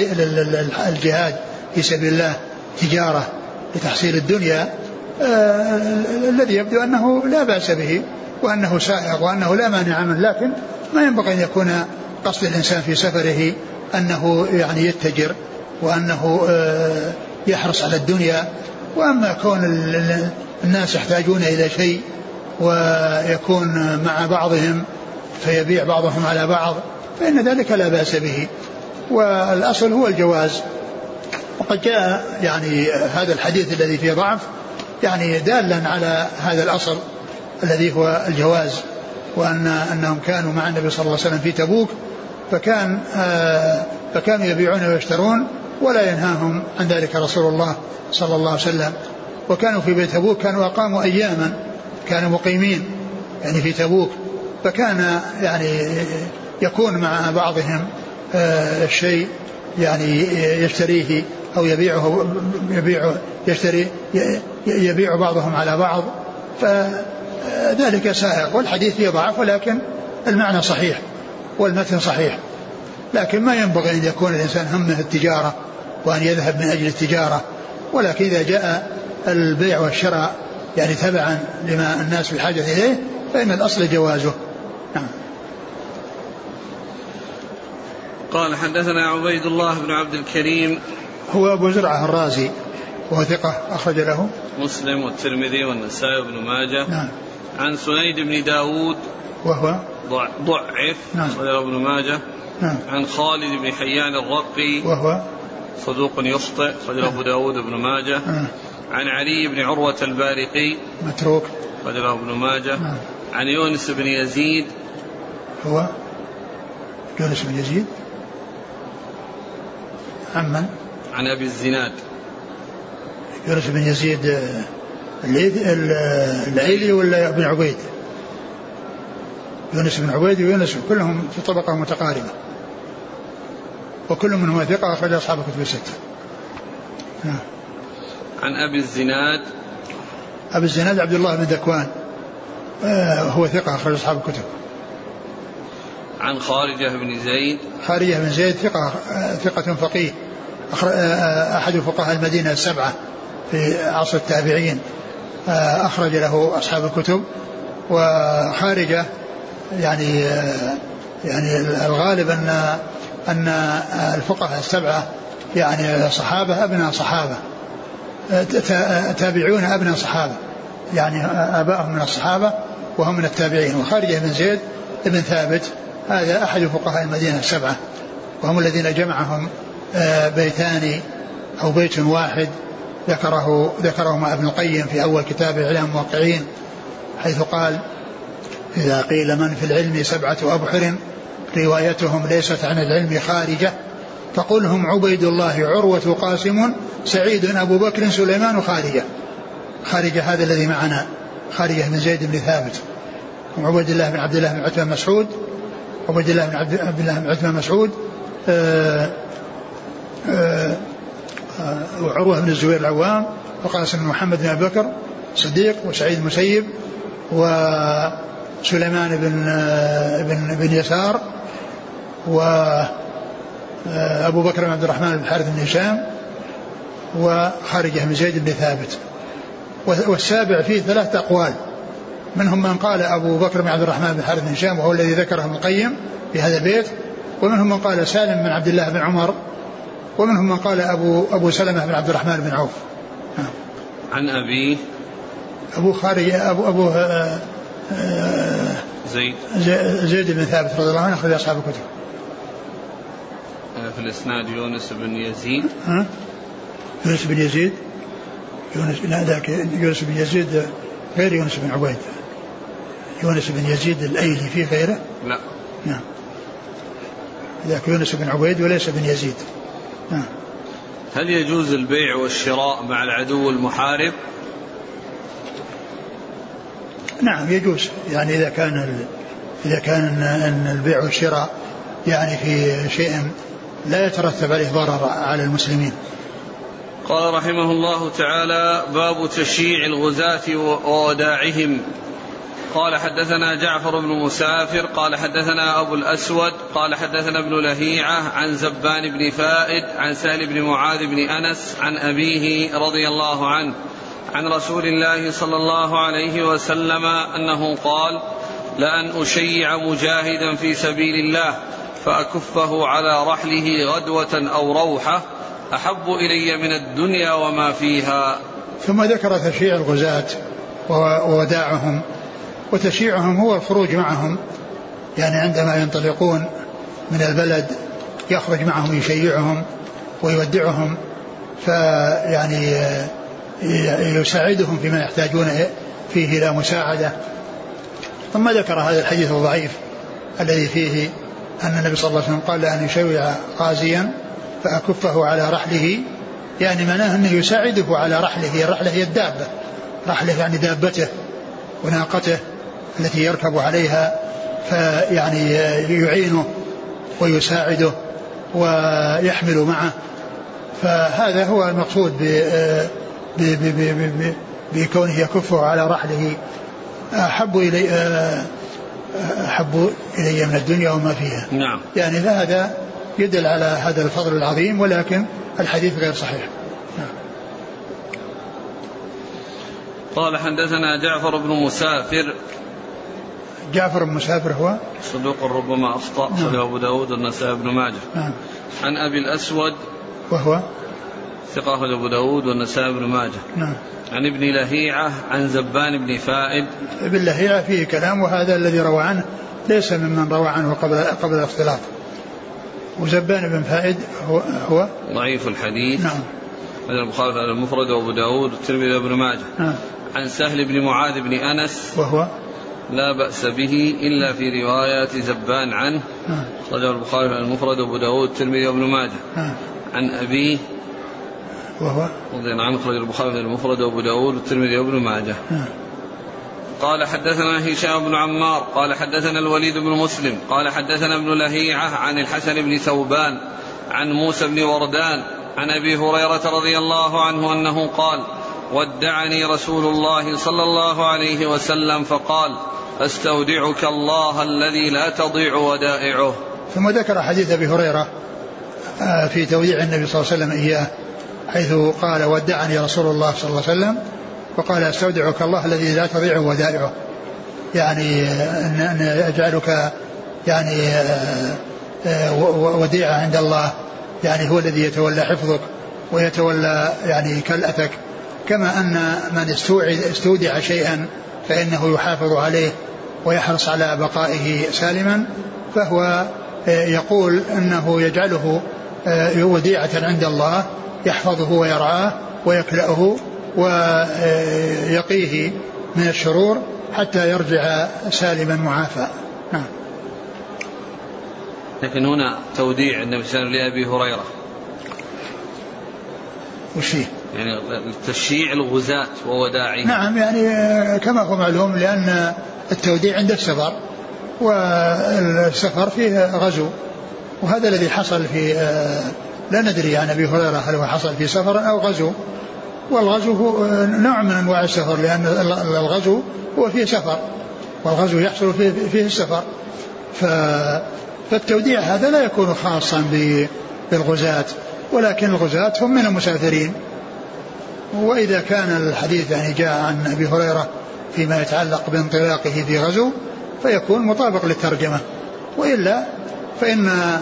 للجهاد في سبيل الله تجارة لتحصيل الدنيا، آه الذي يبدو أنه لا بأس به وأنه سائغ وأنه لا مانع منه، لكن ما ينبغي أن يكون قصد الإنسان في سفره أنه يعني يتجر وأنه آه يحرص على الدنيا. وأما كون الناس يحتاجون إلى شيء ويكون مع بعضهم فيبيع بعضهم على بعض فإن ذلك لا بأس به، والأصل هو الجواز. وقد جاء يعني هذا الحديث الذي فيه ضعف يعني دالا على هذا الأصل الذي هو الجواز، وأن أنهم كانوا مع النبي صلى الله عليه وسلم في تبوك فكان آه فكانوا يبيعون ويشترون ولا ينهاهم عن ذلك رسول الله صلى الله عليه وسلم. وكانوا في بيت تبوك كانوا أقاموا أياما، كانوا مقيمين يعني في تبوك، فكان يعني يكون مع بعضهم آه الشيء يعني يشتريه أو يبيعه يبيعه يشتري يبيع بعضهم على بعض، فذلك سائغ. والحديث فيه ضعف ولكن المعنى صحيح والمتن صحيح، لكن ما ينبغي أن يكون الإنسان همه التجارة وأن يذهب من أجل التجارة، ولكن إذا جاء البيع والشراء يعني تبعا لما الناس بحاجة إليه فإن الأصل جوازه. نعم. قال حدثنا عبيد الله بن عبد الكريم هو أبو زرعة الرازي وهو ثقة أخرج له مسلم والترمذي والنسائي وابن ماجه. نعم. عن سنيد بن داود وهو ضعف نعم. صدر ابن ماجه. نعم. عن خالد بن حيان الرقي وهو صدوق يخطئ صدر أبو داود بن ماجه. نعم. عن علي بن عروة البارقي متروك صدر ابن ماجه. نعم. عن يونس بن يزيد هو يونس بن يزيد عمن عن أبي الزناد يونس بن يزيد العيلي ولا ابن عبيد؟ يونس بن عبيد ويونس كلهم في طبقة متقاربة وكل منهم ثقة أخرج أصحاب الكتب الستة. نعم. عن أبي الزناد أبي الزناد عبد الله بن ذكوان آه هو ثقة أخرج أصحاب الكتب. عن خارجة بن زيد خارجة بن زيد ثقة آه ثقة فقيه آه أحد فقهاء المدينة السبعة في عصر التابعين آه أخرج له أصحاب الكتب. وخارجة يعني آه يعني الغالب أن أن الفقهاء السبعة يعني صحابة أبناء صحابة تابعون أبناء صحابة يعني آبائهم من الصحابة وهم من التابعين. وخارجة بن زيد بن ثابت هذا أحد فقهاء المدينة السبعة، وهم الذين جمعهم بيتان أو بيت واحد ذكره ذكرهما ابن القيم في أول كتابه إعلام الموقعين، حيث قال: إذا قيل من في العلم سبعة أبحر روايتهم ليست عن العلم خارجة فقل هم عبيد الله عروة قاسم سعيد أبو بكر سليمان خارجة. خارجة هذا الذي معنا، خارجة بن زيد بن ثابت، وعبيد الله بن عبد الله بن عتبة مسعود، عبيد الله بن عبد الله بن عتبة مسعود آآ آآ وعروة بن الزبير العوام، وقاسم بن محمد بن أبي بكر صديق، وسعيد المسيب، وسليمان بن بن بن يسار، وأبو بكر بن عبد الرحمن بن الحارث بن هشام، وخارجة بن زيد بن ثابت. والسابع فيه ثلاثة أقوال، منهم من قال أبو بكر بن عبد الرحمن بن الحارث بن هشام وهو الذي ذكره ابن القيم في هذا البيت، ومنهم من قال سالم بن عبد الله بن عمر، ومنهم من قال أبو, أبو سلمة بن عبد الرحمن بن عوف. عن أبي أبو خارج أبو, أبو آآ آآ زيد زيد بن ثابت رضي الله عنه، أخرج أصحاب الكتب. في الإسناد يونس بن يزيد. ها؟ يونس بن يزيد يونس لا ذاك يونس بن يزيد غير يونس بن عبيد. يونس بن يزيد الأيلي في غيره؟ لا. نعم. ذاك يونس بن عبيد وليس بن يزيد. نعم. هل يجوز البيع والشراء مع العدو المحارب؟ نعم يجوز، يعني إذا كان إذا كان أن البيع والشراء يعني في شيء لا يترتب عليه ضرر على المسلمين. قال رحمه الله تعالى: باب تشييع الغزاة ووداعهم. قال حدثنا جعفر بن مسافر قال حدثنا أبو الأسود قال حدثنا ابن لهيعة عن زبان بن فائد عن سهل بن معاذ بن أنس عن أبيه رضي الله عنه عن رسول الله صلى الله عليه وسلم أنه قال: لأن أشيع مجاهدا في سبيل الله فأكفه على رحله غدوة أو روحة أحب إلي من الدنيا وما فيها. ثم ذكر تشييع الغزاة ووداعهم. وتشييعهم هو الخروج معهم، يعني عندما ينطلقون من البلد يخرج معهم يشيعهم ويودعهم، فيعني يساعدهم فيما يحتاجون فيه إلى مساعدة. ثم ذكر هذا الحديث الضعيف الذي فيه أن النبي صلى الله عليه وسلم قال: لأن يشيع غازيا فأكفه على رحله، يعني معناه أنه يساعده على رحله. الرحلة هي الدابة، رحله يعني دابته وناقته التي يركب عليها، فيعني يعينه ويساعده ويحمل معه. فهذا هو المقصود بكونه يكفه على رحله. أحب إلي أحب إلي من الدنيا وما فيها. نعم. يعني هذا يدل على هذا الفضل العظيم، ولكن الحديث غير صحيح. نعم. قال حدثنا جعفر بن مسافر. جعفر بن مسافر هو صدوق ربما أخطأ. نعم. أبو داود والنسائي بن ماجه. نعم. عن أبي الأسود وهو ثقة أبو داود والنسائي بن ماجه. نعم. عن ابن لهيعة عن زبان بن فائد. ابن لهيعة فيه كلام، وهذا الذي روى عنه ليس ممن روى عنه قبل قبل الاختلاط. وزبان بن فائد هو, هو ضعيف الحديث. نعم. هذا البخاري المفرد وأبو داود والترمذي وابن ماجه. نعم. عن سهل بن معاذ بن أنس وهو لا بأس به إلا في رواية زبان عنه. نعم. رجع البخاري المفرد وأبو داود والترمذي وابن ماجه. نعم. عن أبيه وهو رضي الله عنه خرج البخاري المفرد وأبو داود والترمذي وابن ماجه. نعم. قال حدثنا هشام بن عمار قال حدثنا الوليد بن مسلم قال حدثنا ابن لهيعة عن الحسن بن ثوبان عن موسى بن وردان عن أبي هريرة رضي الله عنه أنه قال: ودعني رسول الله صلى الله عليه وسلم فقال: أستودعك الله الذي لا تضيع ودائعه. ثم ذكر حديث أبي هريرة في توديع النبي صلى الله عليه وسلم إياه، حيث قال: ودعني رسول الله صلى الله عليه وسلم فقال: أستودعك الله الذي لا تضيع ودائعه، يعني أن أجعلك يعني وديعة عند الله، يعني هو الذي يتولى حفظك ويتولى يعني كلأتك، كما أن من استودع شيئا فإنه يحافظ عليه ويحرص على بقائه سالما، فهو يقول أنه يجعله وديعة عند الله يحفظه ويرعاه ويكلأه ويقيه من الشرور حتى يرجع سالما معافى. نعم. لكن هنا توديع النبي صلى الله عليه وسلم لأبي هريرة وش فيه؟ يعني تشييع الغزاة ووداعهم. نعم، يعني كما هو معلوم، لأن التوديع عند السفر، والسفر فيه غزو، وهذا الذي حصل في لا ندري عن أبي هريرة هل هو حصل في سفر أو غزو، والغزو هو نوع من أنواع السفر، لأن الغزو هو فيه سفر، والغزو يحصل فيه, فيه السفر. فالتوديع هذا لا يكون خاصا بالغزاة، ولكن الغزاة هم من المسافرين. وإذا كان الحديث يعني جاء عن أبي هريرة فيما يتعلق بانطلاقه في غزو فيكون مطابق للترجمة، وإلا فإن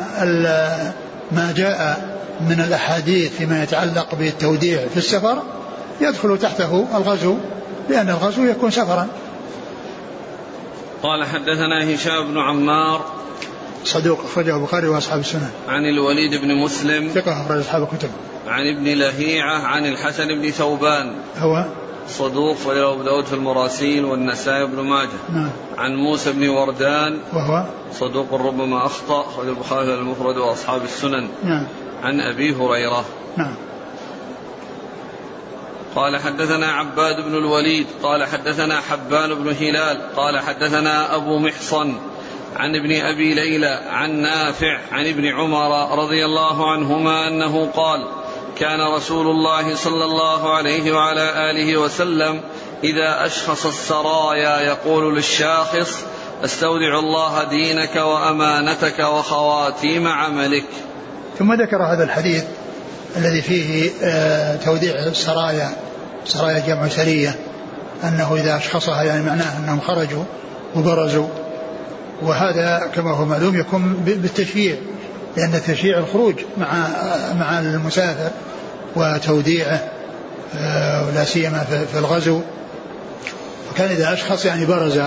ما جاء من الأحاديث فيما يتعلق بالتوديع في السفر يدخل تحته الغزو، لأن الغزو يكون سفرا. قال حدثنا هشام بن عمار صدوق أخرجه البخاري وأصحاب السنن. عن الوليد بن مسلم ثقة أخرج أصحاب الكتب. عن ابن لهيعة عن الحسن بن ثوبان هو صدوق وله أبو داود في المراسيل والنسائي بن ماجه. نعم. عن موسى بن وردان وهو صدوق ربما أخطأ أخرج البخاري المفرد وأصحاب السنن. نعم. عن أبي هريرة. نعم. قال حدثنا عباد بن الوليد قال حدثنا حبان بن هلال قال حدثنا أبو محصن عن ابن أبي ليلى عن نافع عن ابن عمر رضي الله عنهما أنه قال كان رسول الله صلى الله عليه وعلى آله وسلم إذا أشخص السرايا يقول للشاخص استودع الله دينك وأمانتك وخواتيم عملك. ثم ذكر هذا الحديث الذي فيه توديع السرايا، سرايا جمع سرية، أنه إذا أشخصها يعني معناه أنهم خرجوا وبرزوا، وهذا كما هو معلوم يكون بالتشييع، لأن تشييع الخروج مع مع المسافر وتوديعه ولا سيما في الغزو. وكان إذا أشخص يعني برز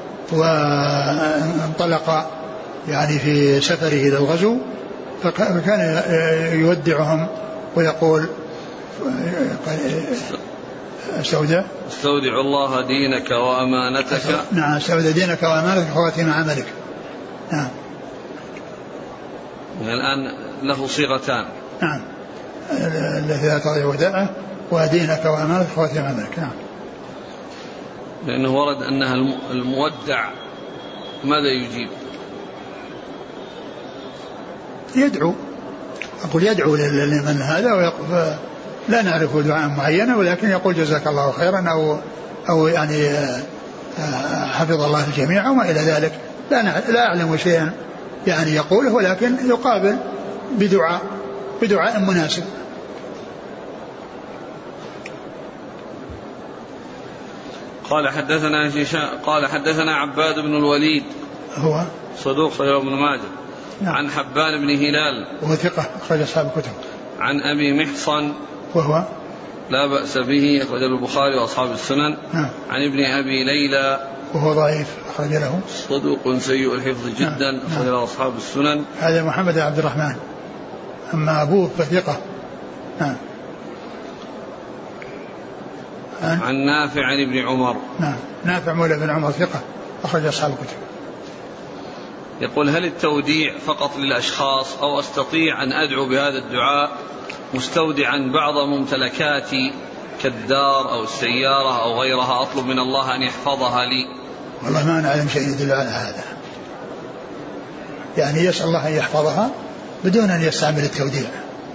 وانطلق يعني في سفره إلى الغزو فكان يودعهم ويقول استودع استودع الله دينك وأمانتك. نعم، استودع دينك وأمانتك وخواتيم عملك. نعم. الآن له صيغتان. نعم، الذي لا تضيع وداعه ودينك وأمانتك وخواتيم عملك. نعم. لأنه ورد أنها المودع ماذا يجيب؟ يدعو، أقول يدعو لمن هذا ويقف، لا نعرف دعاء معينة، ولكن يقول جزاك الله خيرا أو أو يعني حفظ الله الجميع وما إلى ذلك. لا لا أعلم شيئا يعني يقوله، ولكن يقابل بدعاء بدعاء مناسب. قال حدثنا قال حدثنا عباد بن الوليد هو صدوق صحيح ابن ماجه. نعم. عن حبان بن هلال وهو ثقة أخرج أصحاب الكتب. عن أبي محصن وهو لا بأس به أخرج البخاري وأصحاب السنن. نعم. عن ابن أبي ليلى وهو ضعيف أخرج له صدوق سيء الحفظ جدا. نعم. أخرج له أصحاب السنن. هذا محمد بن عبد الرحمن، أما أبوه فثقة. نعم. عن, عن نافع عن ابن عمر. نعم، نافع مولى بن عمر ثقة أخرج أصحاب الكتب. يقول هل التوديع فقط للأشخاص أو أستطيع أن أدعو بهذا الدعاء مستودعا بعض ممتلكاتي كالدار أو السيارة أو غيرها أطلب من الله أن يحفظها لي؟ والله ما نعلم شيء يدل على هذا، يعني يسأل الله أن يحفظها بدون أن يستعمل التوديع.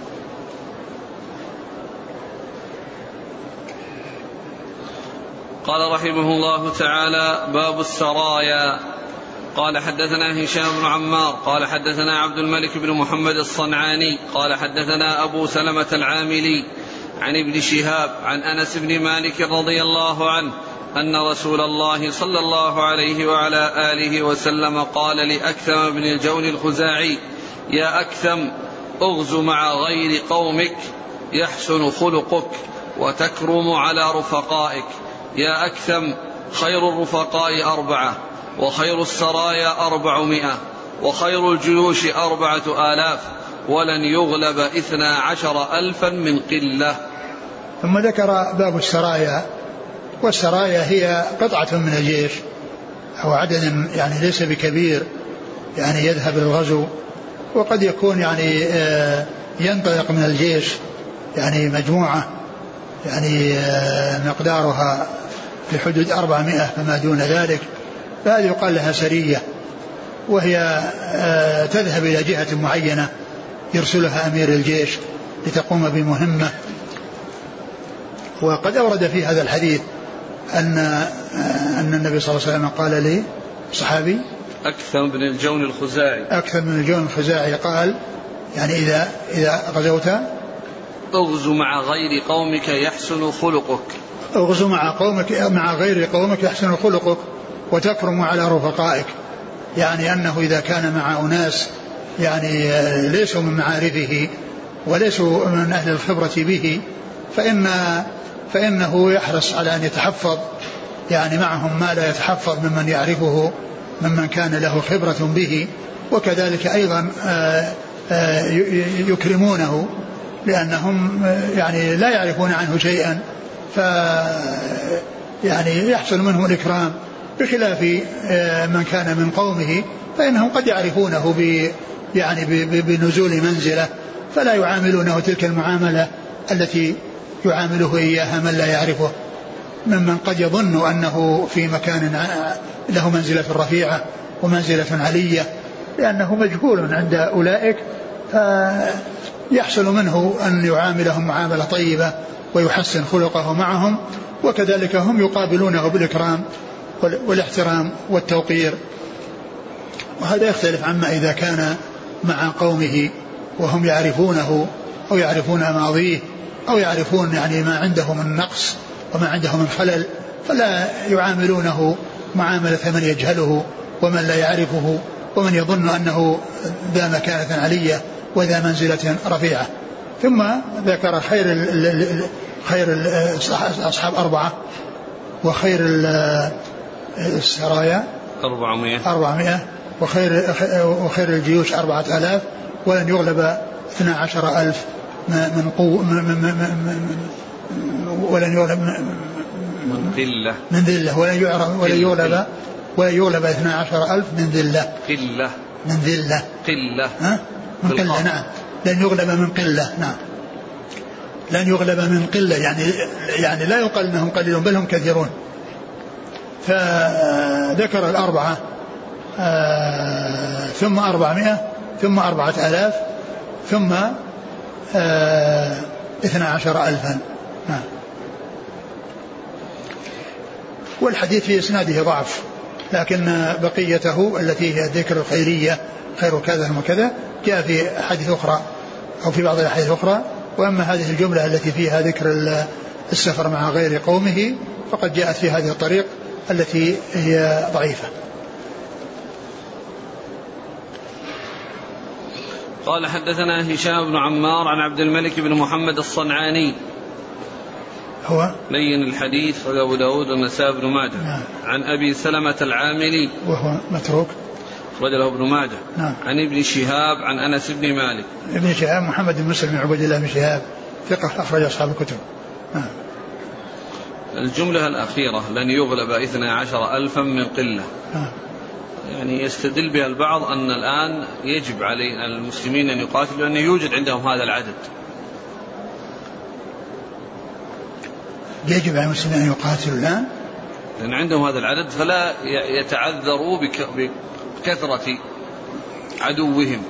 قال رحمه الله تعالى باب السرايا. قال حدثنا هشام بن عمار قال حدثنا عبد الملك بن محمد الصنعاني قال حدثنا أبو سلمة العاملي عن ابن شهاب عن أنس بن مالك رضي الله عنه أن رسول الله صلى الله عليه وعلى آله وسلم قال لأكثم بن الجون الخزاعي يا أكثم أغز مع غير قومك يحسن خلقك وتكرم على رفقائك. يا أكثم خير الرفقاء أربعة، وخير السرايا أربعمائة، وخير الجيوش أربعة آلاف، ولن يغلب اثنا عشر ألفا من قلة. ثم ذكر باب السرايا، والسرايا هي قطعة من الجيش أو عدد يعني ليس بكبير يعني يذهب للغزو، وقد يكون يعني ينطلق من الجيش يعني مجموعة يعني مقدارها في حدود أربعمائة فما دون ذلك، فهذه يقال لها سرية، وهي تذهب إلى جهة معينة يرسلها أمير الجيش لتقوم بمهمة. وقد أورد في هذا الحديث أن أن النبي صلى الله عليه وسلم قال لي صحابي أكثم بن الجون الخزاعي أكثم بن الجون الخزاعي قال يعني إذا إذا غزوت اغزو مع غير قومك يحسن خلقك اغزو مع قومك مع غير قومك يحسن خلقك وتكرم على رفقائك، يعني أنه إذا كان مع أناس يعني ليسوا من معارفه وليسوا من أهل الخبرة به فإن فإنه يحرص على أن يتحفظ يعني معهم ما لا يتحفظ ممن يعرفه ممن كان له خبرة به، وكذلك أيضا يكرمونه لأنهم يعني لا يعرفون عنه شيئا، ف يعني يحصل منه الإكرام، بخلاف من كان من قومه فإنهم قد يعرفونه ب يعني بنزول منزله فلا يعاملونه تلك المعاملة التي يعامله إياها من لا يعرفه، ممن قد يظن أنه في مكان له منزلة رفيعة ومنزلة علية لأنه مجهول عند أولئك، فيحصل منه أن يعاملهم معاملة طيبة ويحسن خلقه معهم، وكذلك هم يقابلونه بالإكرام والاحترام والتوقير. وهذا يختلف عما إذا كان مع قومه وهم يعرفونه أو يعرفون ماضيه أو يعرفون يعني ما عنده من نقص وما عنده من خلل، فلا يعاملونه معاملة من يجهله ومن لا يعرفه ومن يظن أنه ذا مكانة علية وذا منزلة رفيعة. ثم ذكر خير ال ال خير أصحاب أربعة، وخير السرايا أربعمائة، وخير وخير الجيوش أربعة آلاف، ولن يغلب اثنا عشر ألف من قوة ولن يغلب من ذلة من ذلة ولن يعرف ولن يغلب ولن يغلب اثنا عشر ألف من ذلة قلة من ذلة قلة ها من قلة نعم، لن يغلب من قلة نعم، لن يغلب من قلة يعني يعني لا يقال انهم قليلون بل هم كثيرون. فذكر الأربعة آه ثم أربعمائة ثم أربعة آلاف ثم آه اثنا عشر ألفا نعم. والحديث في إسناده ضعف، لكن بقيته التي هي ذكر الخيرية خير كذا وكذا جاء في أحاديث أخرى أو في بعض الأحاديث الأخرى. وأما هذه الجملة التي فيها ذكر السفر مع غير قومه فقد جاءت في هذه الطريق التي هي ضعيفة. قال حدثنا هشام بن عمار عن عبد الملك بن محمد الصنعاني هو لين الحديث أبو داود والنسائي بن ماجه نعم. عن أبي سلمة العاملي وهو متروك رجله ابن ماجه نعم. عن ابن شهاب عن أنس بن مالك. ابن شهاب محمد بن مسلم بن عبد الله بن شهاب ثقة أخرج أصحاب الكتب نعم. الجملة الأخيرة لن يغلب اثنا عشر ألفا من قلة نعم. يعني يستدل بها البعض أن الآن يجب على المسلمين أن يقاتلوا لأن يوجد عندهم هذا العدد. يجب على المسلمين أن يقاتلوا الآن لأن عندهم هذا العدد فلا يتعذروا بكثرة عدوهم.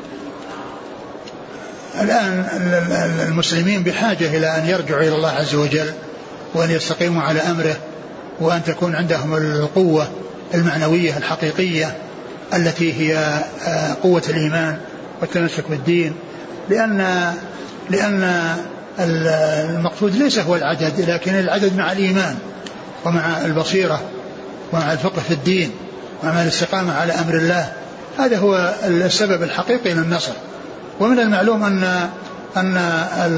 الآن المسلمين بحاجة إلى أن يرجعوا إلى الله عز وجل وأن يستقيموا على أمره وأن تكون عندهم القوة المعنوية الحقيقية التي هي قوة الإيمان والتمسك بالدين، لأن لأن المقصود ليس هو العدد لكن العدد مع الإيمان ومع البصيرة ومع الفقه في الدين ومع الاستقامة على أمر الله، هذا هو السبب الحقيقي للنصر. ومن المعلوم أن أن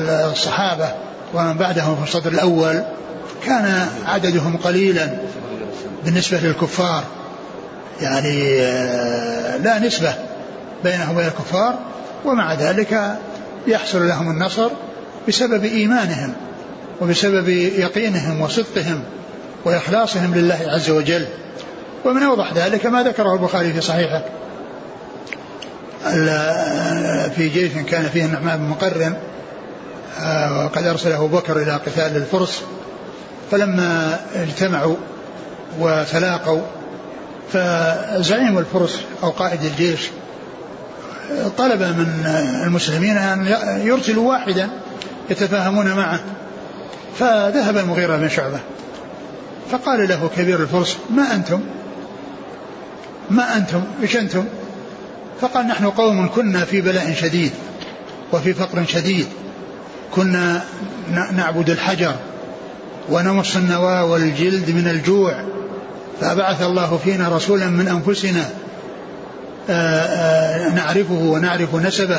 الصحابة ومن بعدهم في الصدر الأول كان عددهم قليلا بالنسبة للكفار، يعني لا نسبة بينه وبين الكفار، ومع ذلك يحصل لهم النصر بسبب إيمانهم وبسبب يقينهم وصدقهم وإخلاصهم لله عز وجل. ومن أوضح ذلك ما ذكره البخاري في صحيحه في جيش كان فيه النعمان بن مقرن، وقد أرسله أبو بكر إلى قتال الفرس، فلما اجتمعوا وتلاقوا فزعيم الفرس أو قائد الجيش طلب من المسلمين أن يرسلوا واحدا يتفاهمون معه، فذهب المغيرة بن شعبة فقال له كبير الفرس: ما أنتم ما أنتم إيش أنتم؟ فقال: نحن قوم كنا في بلاء شديد وفي فقر شديد، كنا نعبد الحجر ونمص النوى والجلد من الجوع، فبعث الله فينا رسولا من أنفسنا نعرفه ونعرف نسبه،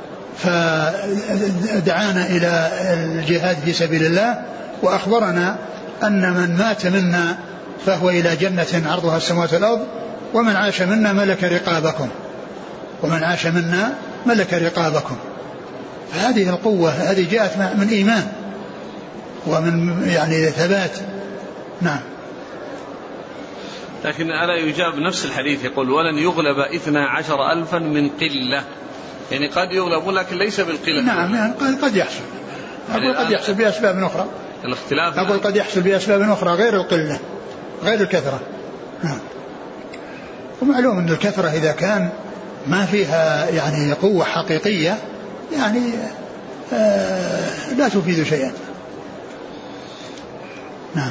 فدعانا إلى الجهاد في سبيل الله، وأخبرنا أن من مات منا فهو إلى جنة عرضها السماوات والأرض، ومن عاش منا ملك رقابكم ومن عاش منا ملك رقابكم. فهذه القوة هذه جاءت من إيمان ومن يعني ثبات. نعم. لكن ألا يجاب نفس الحديث يقول: ولن يغلب اثنا عشر ألفا من قلة، يعني قد يغلب لكن ليس بالقلة. نعم يعني قد يحصل، أقول قد يحصل بأسباب أخرى، الاختلاف أقول قد يحصل بأسباب أخرى غير القلة غير الكثرة. نعم. ومعلوم أن الكثرة إذا كان ما فيها يعني قوة حقيقية يعني آه لا تفيد شيئا. نعم.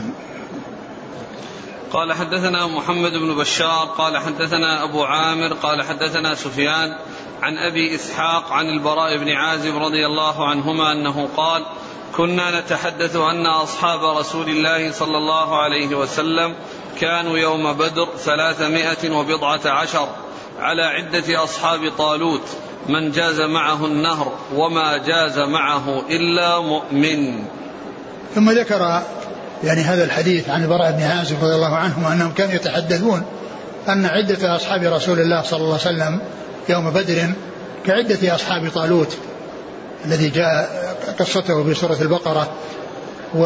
قال: حدثنا محمد بن بشار قال حدثنا أبو عامر قال حدثنا سفيان عن أبي إسحاق عن البراء بن عازب رضي الله عنهما أنه قال: كنا نتحدث أن أصحاب رسول الله صلى الله عليه وسلم كانوا يوم بدر ثلاثمائة وبضعة عشر على عدة أصحاب طالوت، من جاز معه النهر وما جاز معه إلا مؤمن. ثم ذكر يعني هذا الحديث عن البراء بن عازب رضي الله عنهم أنهم كانوا يتحدثون أن عدة أصحاب رسول الله صلى الله عليه وسلم يوم بدر كعدة أصحاب طالوت الذي جاء قصته في سورة البقرة، و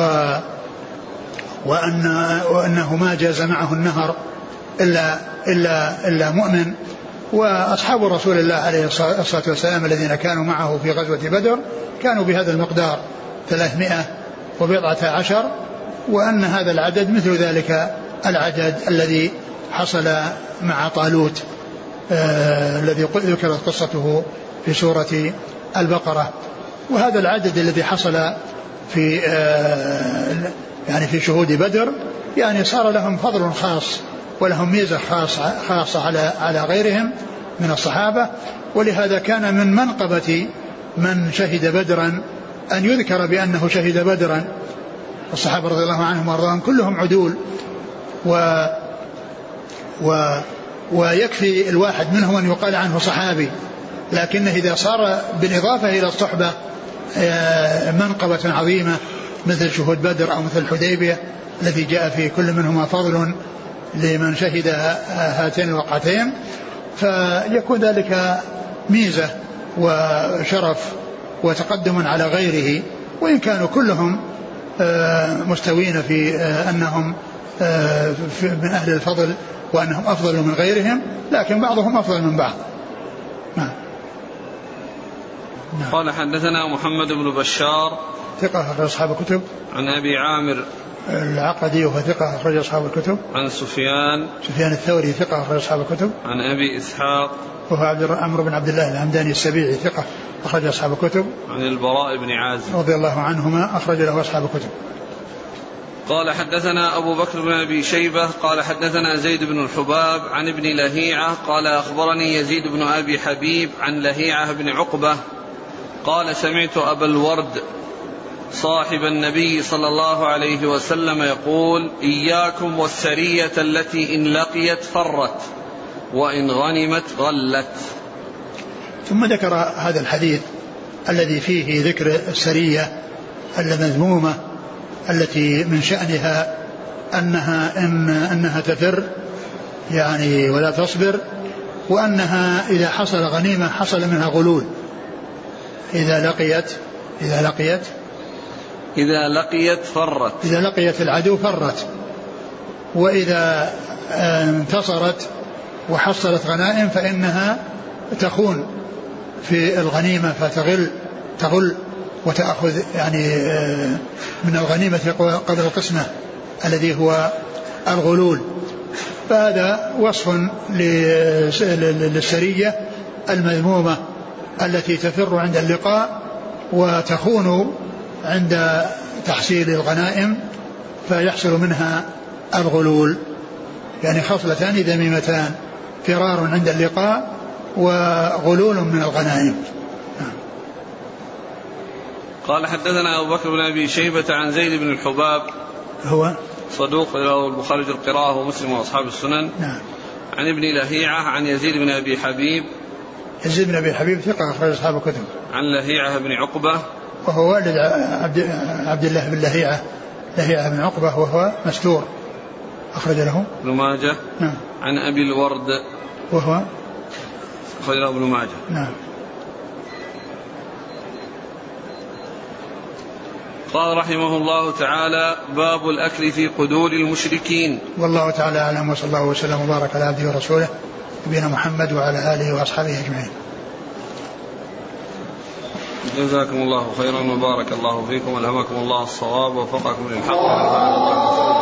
وأن وأنه ما جاز معه النهر إلا إلا إلا مؤمن. وأصحاب رسول الله عليه الصلاة والسلام الذين كانوا معه في غزوة بدر كانوا بهذا المقدار ثلاثمائة وبضعة عشر، وأن هذا العدد مثل ذلك العدد الذي حصل مع طالوت آه الذي ذكرت قصته في سورة البقرة. وهذا العدد الذي حصل في آه يعني في شهود بدر يعني صار لهم فضل خاص ولهم ميزة خاصة, خاصة على على غيرهم من الصحابة. ولهذا كان من منقبة من شهد بدرا أن يذكر بأنه شهد بدرا. الصحابة رضي الله عنهم وارضاهم كلهم عدول، و و ويكفي الواحد منهم أن يقال عنه صحابي، لكنه إذا صار بالإضافة إلى الصحبة منقبة عظيمة مثل شهود بدر أو مثل الحديبية الذي جاء في كل منهما فضل لمن شهد هاتين الوقعتين، فيكون ذلك ميزة وشرف وتقدم على غيره، وإن كانوا كلهم مستوين في أنهم من أهل الفضل وأنهم أفضل من غيرهم، لكن بعضهم أفضل من بعض. نعم. قال: حدثنا محمد بن بشار ثقة أخرج أصحاب الكتب. عن أبي عامر العقدي وهو ثقة أخرج أصحاب الكتب. عن سفيان سفيان الثوري ثقة أخرج أصحاب الكتب. عن أبي إسحاق وهو عبد عمرو بن عبد الله الهمداني السبيعي ثقة أخرج أصحاب الكتب. عن البراء بن عازب رضي الله عنهما أخرج له أصحاب الكتب. قال: حدثنا أبو بكر بن أبي شيبة قال حدثنا زيد بن الحباب عن ابن لهيعة قال أخبرني يزيد بن أبي حبيب عن لهيعة بن عقبة قال: سمعت أبا الورد صاحب النبي صلى الله عليه وسلم يقول: إياكم والسرية التي إن لقيت فرت وإن غنمت غلت. ثم ذكر هذا الحديث الذي فيه ذكر السرية المذمومة التي من شأنها أنها إن أنها تفر يعني ولا تصبر، وأنها إذا حصل غنيمة حصل منها غلول. إذا لقيت إذا لقيت إذا لقيت فرت إذا لقيت العدو فرت، وإذا انتصرت وحصلت غنائم فإنها تخون في الغنيمة فتغل تغل وتأخذ يعني من الغنيمة قدر القسمة الذي هو الغلول. فهذا وصف للسرية المذمومة التي تفر عند اللقاء وتخون عند تحصيل الغنائم فيحصل منها الغلول، يعني خصلتان ذميمتان: فرار عند اللقاء وغلول من الغنائم. قال حدثنا أبو بكر بن أبي شيبة عن زيد بن الحباب هو صدوق له البخاري القراءة ومسلم وأصحاب السنن. نعم. عن ابن لهيعة عن يزيد بن أبي حبيب يزيد بن أبي حبيب ثقة أخرج أصحاب الكتب. عن لهيعة بن عقبة وهو والد عبد, عبد الله بن لهيعة لهيعة بن عقبة وهو مستور أخرج له ابن ماجه. نعم. عن أبي الورد وهو أخرج له ابن ماجه. نعم. قال رحمه الله تعالى: باب الأكل في قدور المشركين. والله تعالى أعلم، وصلى الله وسلم وبارك على عبده ورسوله نبينا محمد وعلى آله وأصحابه أجمعين. جزاكم الله خيرا وبارك الله فيكم والهمكم الله الصواب ووفقكم للحق ونفعكم.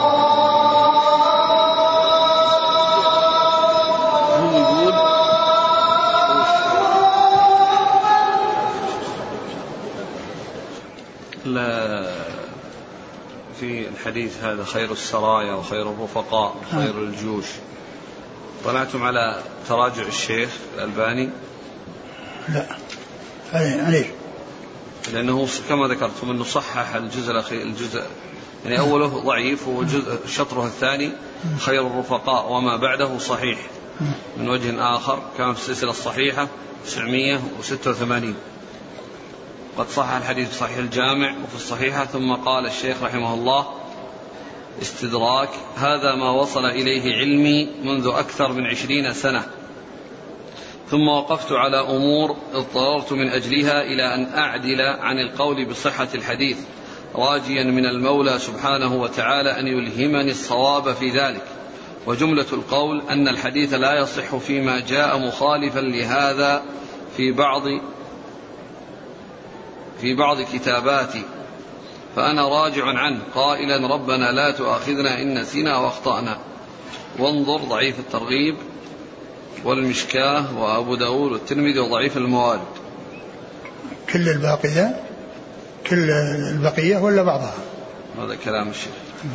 لا في الحديث هذا خير السرايا وخير الرفقاء وخير الجيوش. طلعتم على تراجع الشيخ الألباني؟ لا عليه، لأنه كما ذكرتم أنه صحح الجزء الأخير الجزء يعني أوله ضعيف وجزء شطره الثاني خير الرفقاء وما بعده صحيح من وجه آخر، كان في السلسلة الصحيحة تسعمائة وستة وثمانين. قد صح الحديث في صحيح الجامع وفي الصحيحة. ثم قال الشيخ رحمه الله: استدراك: هذا ما وصل إليه علمي منذ أكثر من عشرين سنة، ثم وقفت على أمور اضطررت من أجلها إلى أن أعدل عن القول بصحة الحديث، راجيا من المولى سبحانه وتعالى أن يلهمني الصواب في ذلك. وجملة القول أن الحديث لا يصح فيما جاء مخالفا لهذا في بعض في بعض كتاباتي، فأنا راجع عنه قائلا: ربنا لا تؤاخذنا إن نسينا وأخطأنا. وانظر ضعيف الترغيب والمشكاه وأبو داود والترمذي وضعيف الموارد. كل الباقية كل البقية ولا بعضها؟ هذا كلام الشيخ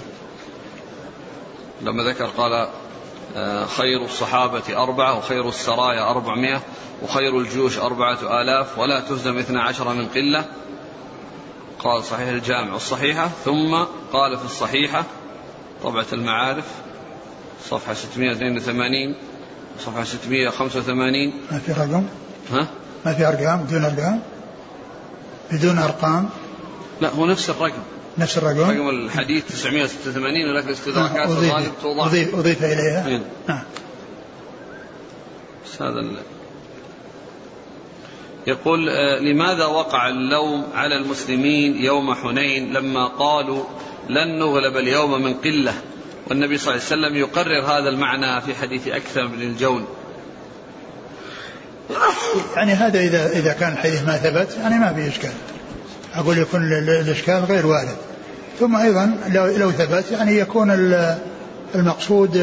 لما ذكر قال: خير الصحابة أربعة وخير السرايا أربعمائة وخير الجيوش أربعة آلاف ولا تهزم اثنا عشر من قلة. قال صحيح الجامع والصحيحة. ثم قال في الصحيحة طبعة المعارف صفحة ستمائة واثنين وثمانين صفحة ستمائة وخمسة وثمانين. ما في رقم؟ ها؟ ما في أرقام؟ بدون أرقام؟ بدون أرقام؟ لا، هو نفس الرقم نفس الرقم. رقم الحديث تسعمائة وستة وثمانين، ولكن الاستدراكات الغالب توضع. أضيف, أضيف إليها. نعم. هذا يقول: لماذا وقع اللوم على المسلمين يوم حنين لما قالوا لن نغلب اليوم من قلة، والنبي صلى الله عليه وسلم يقرر هذا المعنى في حديث أكثر بن الجون؟ يعني هذا إذا إذا كان الحديث ما ثبت يعني ما في إشكال، أقول يكون الإشكال غير وارد. ثم أيضا لو لو ثبت يعني يكون المقصود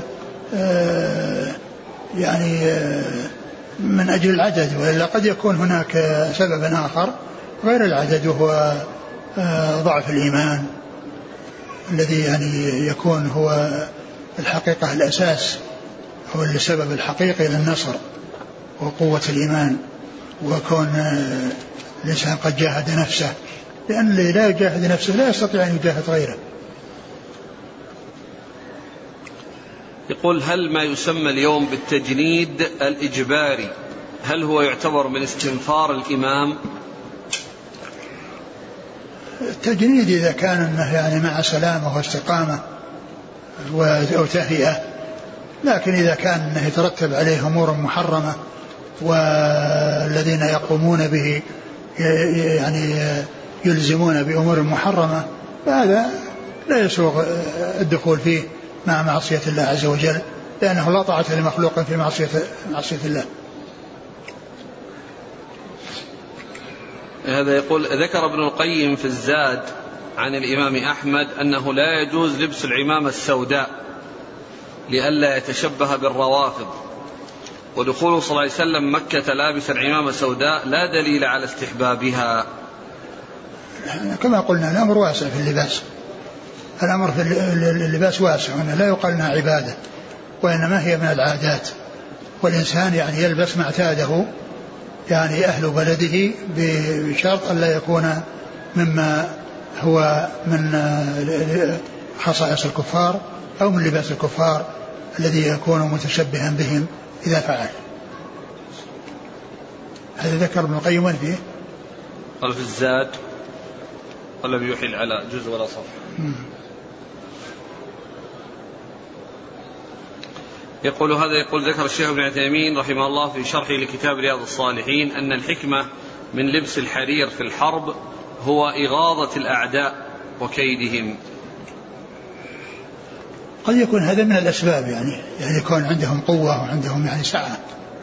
يعني من أجل العدد، وإلا قد يكون هناك سبب آخر غير العدد، وهو ضعف الإيمان الذي يعني يكون هو الحقيقة الأساس، هو السبب الحقيقي للنصر وقوة الإيمان، وكون الإنسان قد جاهد نفسه، لأن الذي لا يجاهد نفسه لا يستطيع أن يجاهد غيره. يقول: هل ما يسمى اليوم بالتجنيد الإجباري هل هو يعتبر من استنفار الإمام؟ التجنيد إذا كان أنه يعني مع سلامة واستقامة أو تهيئة. لكن إذا كان يترتب عليه أمور محرمة والذين يقومون به يعني يلزمون بأمور محرمة فهذا لا يسوغ الدخول فيه مع معصية الله عز وجل، لأنه لا طاعة لمخلوق في معصية, معصية الله. هذا يقول ذكر ابن القيم في الزاد عن الإمام أحمد أنه لا يجوز لبس العمامة السوداء لئلا يتشبه بالروافض، ودخوله صلى الله عليه وسلم مكة لابس العمامة السوداء لا دليل على استحبابها. كما قلنا الأمر واسع في اللباس، الأمر في اللباس واسع، لا يقال انها عبادة وإنما هي من العادات، والإنسان يعني يلبس ما اعتاده يعني أهل بلده بشرط أن لا يكون مما هو من خصائص الكفار أو من لباس الكفار الذي يكون متشبها بهم إذا فعل. هذا ذكر ابن القيم فيه قال في الزاد ولم يحل على جزء ولا صف. يقول هذا يقول ذكر الشيخ ابن عثيمين رحمه الله في شرحه لكتاب رياض الصالحين أن الحكمة من لبس الحرير في الحرب هو إغاظة الأعداء وكيدهم. قد يكون هذا من الأسباب، يعني يعني يكون عندهم قوة وعندهم يعني سعة.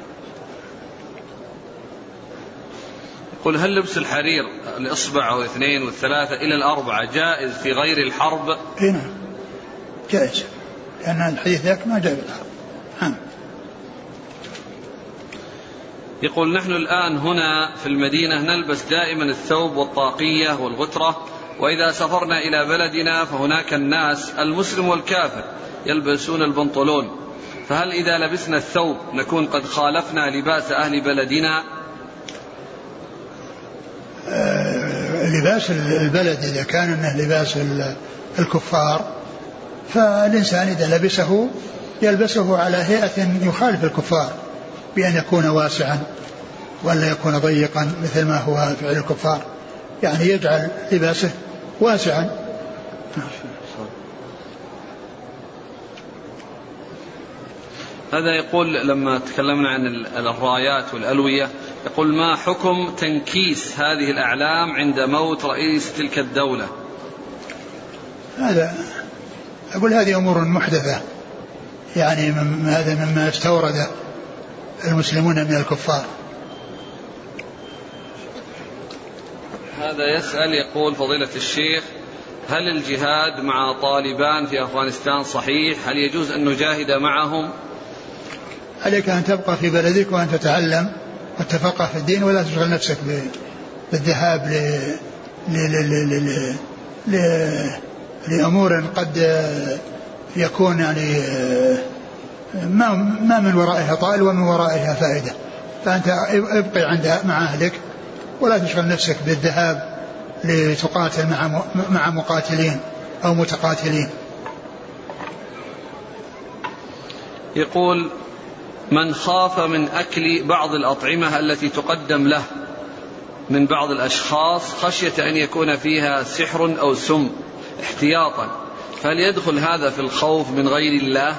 يقول هل لبس الحرير الإصبع أو الاثنين والثلاثة إلى الأربعة جائز في غير الحرب؟ هنا جائز، لأن الحديث ذاك ما جاء بالحرب. ها. يقول نحن الآن هنا في المدينة نلبس دائما الثوب والطاقية والغترة، وإذا سافرنا إلى بلدنا فهناك الناس المسلم والكافر يلبسون البنطلون، فهل إذا لبسنا الثوب نكون قد خالفنا لباس أهل بلدنا؟ آه لباس البلد إذا كان إنه لباس الكفار فالإنسان إذا لبسه يلبسه على هيئة يخالف الكفار، بأن يكون واسعا ولا يكون ضيقا مثل ما هو فعل الكفار، يعني يجعل لباسه واسعا. هذا يقول لما تكلمنا عن الرايات والألوية يقول ما حكم تنكيس هذه الأعلام عند موت رئيس تلك الدولة؟ هذا أقول هذه أمور محدثة، يعني هذا مما استورد المسلمون من الكفار. هذا يسأل يقول فضيلة الشيخ هل الجهاد مع طالبان في أفغانستان صحيح؟ هل يجوز أن نجاهد معهم؟ عليك أن تبقى في بلدك وأن تتعلم وتتفقه في الدين، ولا تشغل نفسك بالذهاب ل... ل... ل... ل... ل... لأمور قد يكون يعني ما, ما من ورائها طائل ومن ورائها فائدة. فأنت ابقي عند مع أهلك ولا تشغل نفسك بالذهاب لتقاتل مع مع مقاتلين أو متقاتلين. يقول من خاف من أكل بعض الأطعمة التي تقدم له من بعض الأشخاص خشية أن يكون فيها سحر أو سم احتياطا، فهل يدخل هذا في الخوف من غير الله؟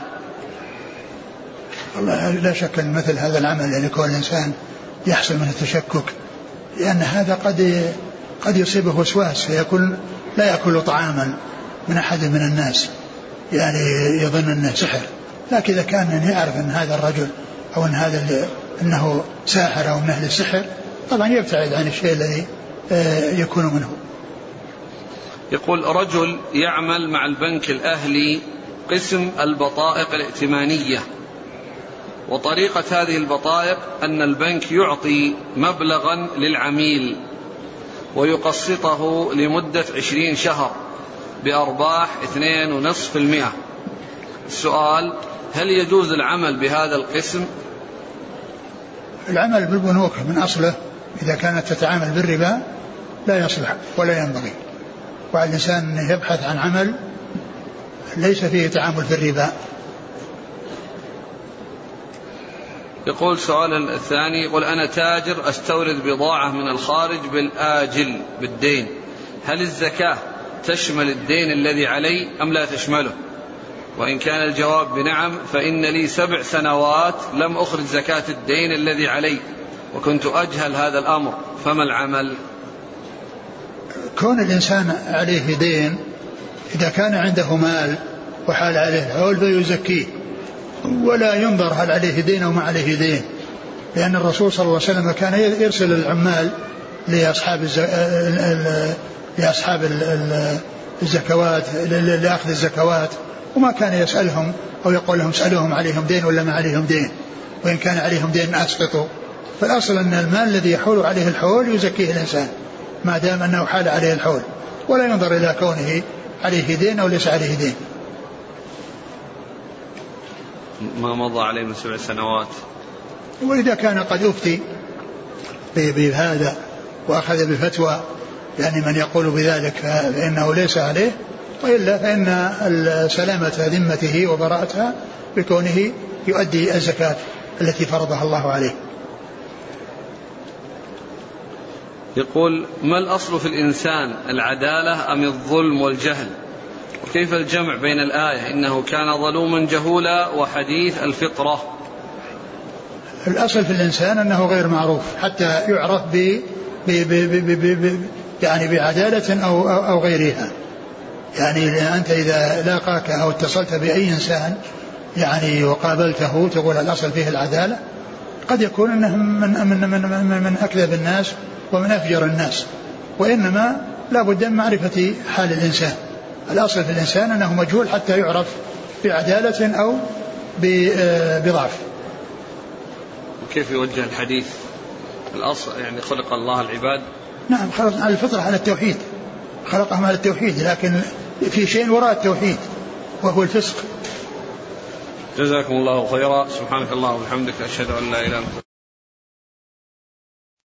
والله لا شك أن مثل هذا العمل يعني كل إنسان يحصل من التشكك، لأن هذا قد قد يصيبه وسواس فيكون لا يأكل طعاما من أحد من الناس يعني يظن أنه سحر. لكن إذا كان يعرف أن هذا الرجل أو أن هذا أنه ساحر أو من أهل السحر طبعا يبتعد عن الشيء الذي يكون منه. يقول رجل يعمل مع البنك الأهلي قسم البطائق الائتمانية، وطريقة هذه البطائق أن البنك يعطي مبلغا للعميل ويقسطه لمدة عشرين شهر بأرباح اثنين ونصف المئة. السؤال هل يجوز العمل بهذا القسم؟ العمل بالبنوك من أصله إذا كانت تتعامل بالربا لا يصلح ولا ينبغي، وعلى الإنسان يبحث عن عمل ليس فيه تعامل في الربا. يقول سؤال الثاني يقول أنا تاجر أستورد بضاعة من الخارج بالآجل بالدين، هل الزكاة تشمل الدين الذي علي أم لا تشمله؟ وإن كان الجواب بنعم فإن لي سبع سنوات لم أخرج زكاة الدين الذي علي وكنت أجهل هذا الأمر، فما العمل؟ كون الإنسان عليه دين إذا كان عنده مال وحال عليه الحول فيزكيه، ولا ينظر هل عليه دين أو ما عليه دين، لأن الرسول صلى الله عليه وسلم كان يرسل العمال لأصحاب لأصحاب الزكوات لأخذ الزكوات، وما كان يسألهم أو يقول لهم اسألوهم عليهم دين ولا ما عليهم دين، وإن كان عليهم دين أسقطوا. فالأصل أن المال الذي يحول عليه الحول يزكيه الإنسان ما دام أنه حال عليه الحول، ولا ينظر إلى كونه عليه دين أو ليس عليه دين. ما مضى عليه من سبع سنوات. وإذا كان قد أفتي بهذا وأخذ بفتوى يعني من يقول بذلك فإنه ليس عليه، وإلا فإن سلامة ذمته وبراءتها بكونه يؤدي الزكاة التي فرضها الله عليه. يقول: ما الأصل في الإنسان، العدالة أم الظلم والجهل؟ وكيف الجمع بين الآية إنه كان ظلوما جهولا وحديث الفطرة؟ الأصل في الإنسان أنه غير معروف حتى يعرف ب ب ب ب ب يعني بعدالة أو, أو غيرها. يعني أنت إذا لاقاك أو اتصلت بأي إنسان يعني وقابلته تقول الأصل فيه العدالة، قد يكون أنه من, من, من, من, من أكذب الناس ومن أفجر الناس، وإنما لا بد من معرفة حال الإنسان. الأصل في الإنسان أنه مجهول حتى يعرف بعدالة أو بضعف. وكيف يوجه الحديث؟ الأصل يعني خلق الله العباد، نعم خلق على الفطرة على التوحيد، خلقهم على التوحيد، لكن في شيء وراء التوحيد وهو الفسق. جزاكم الله خيرا. سبحانك اللهم وبحمدك أشهد أن لا إله إلا أنت.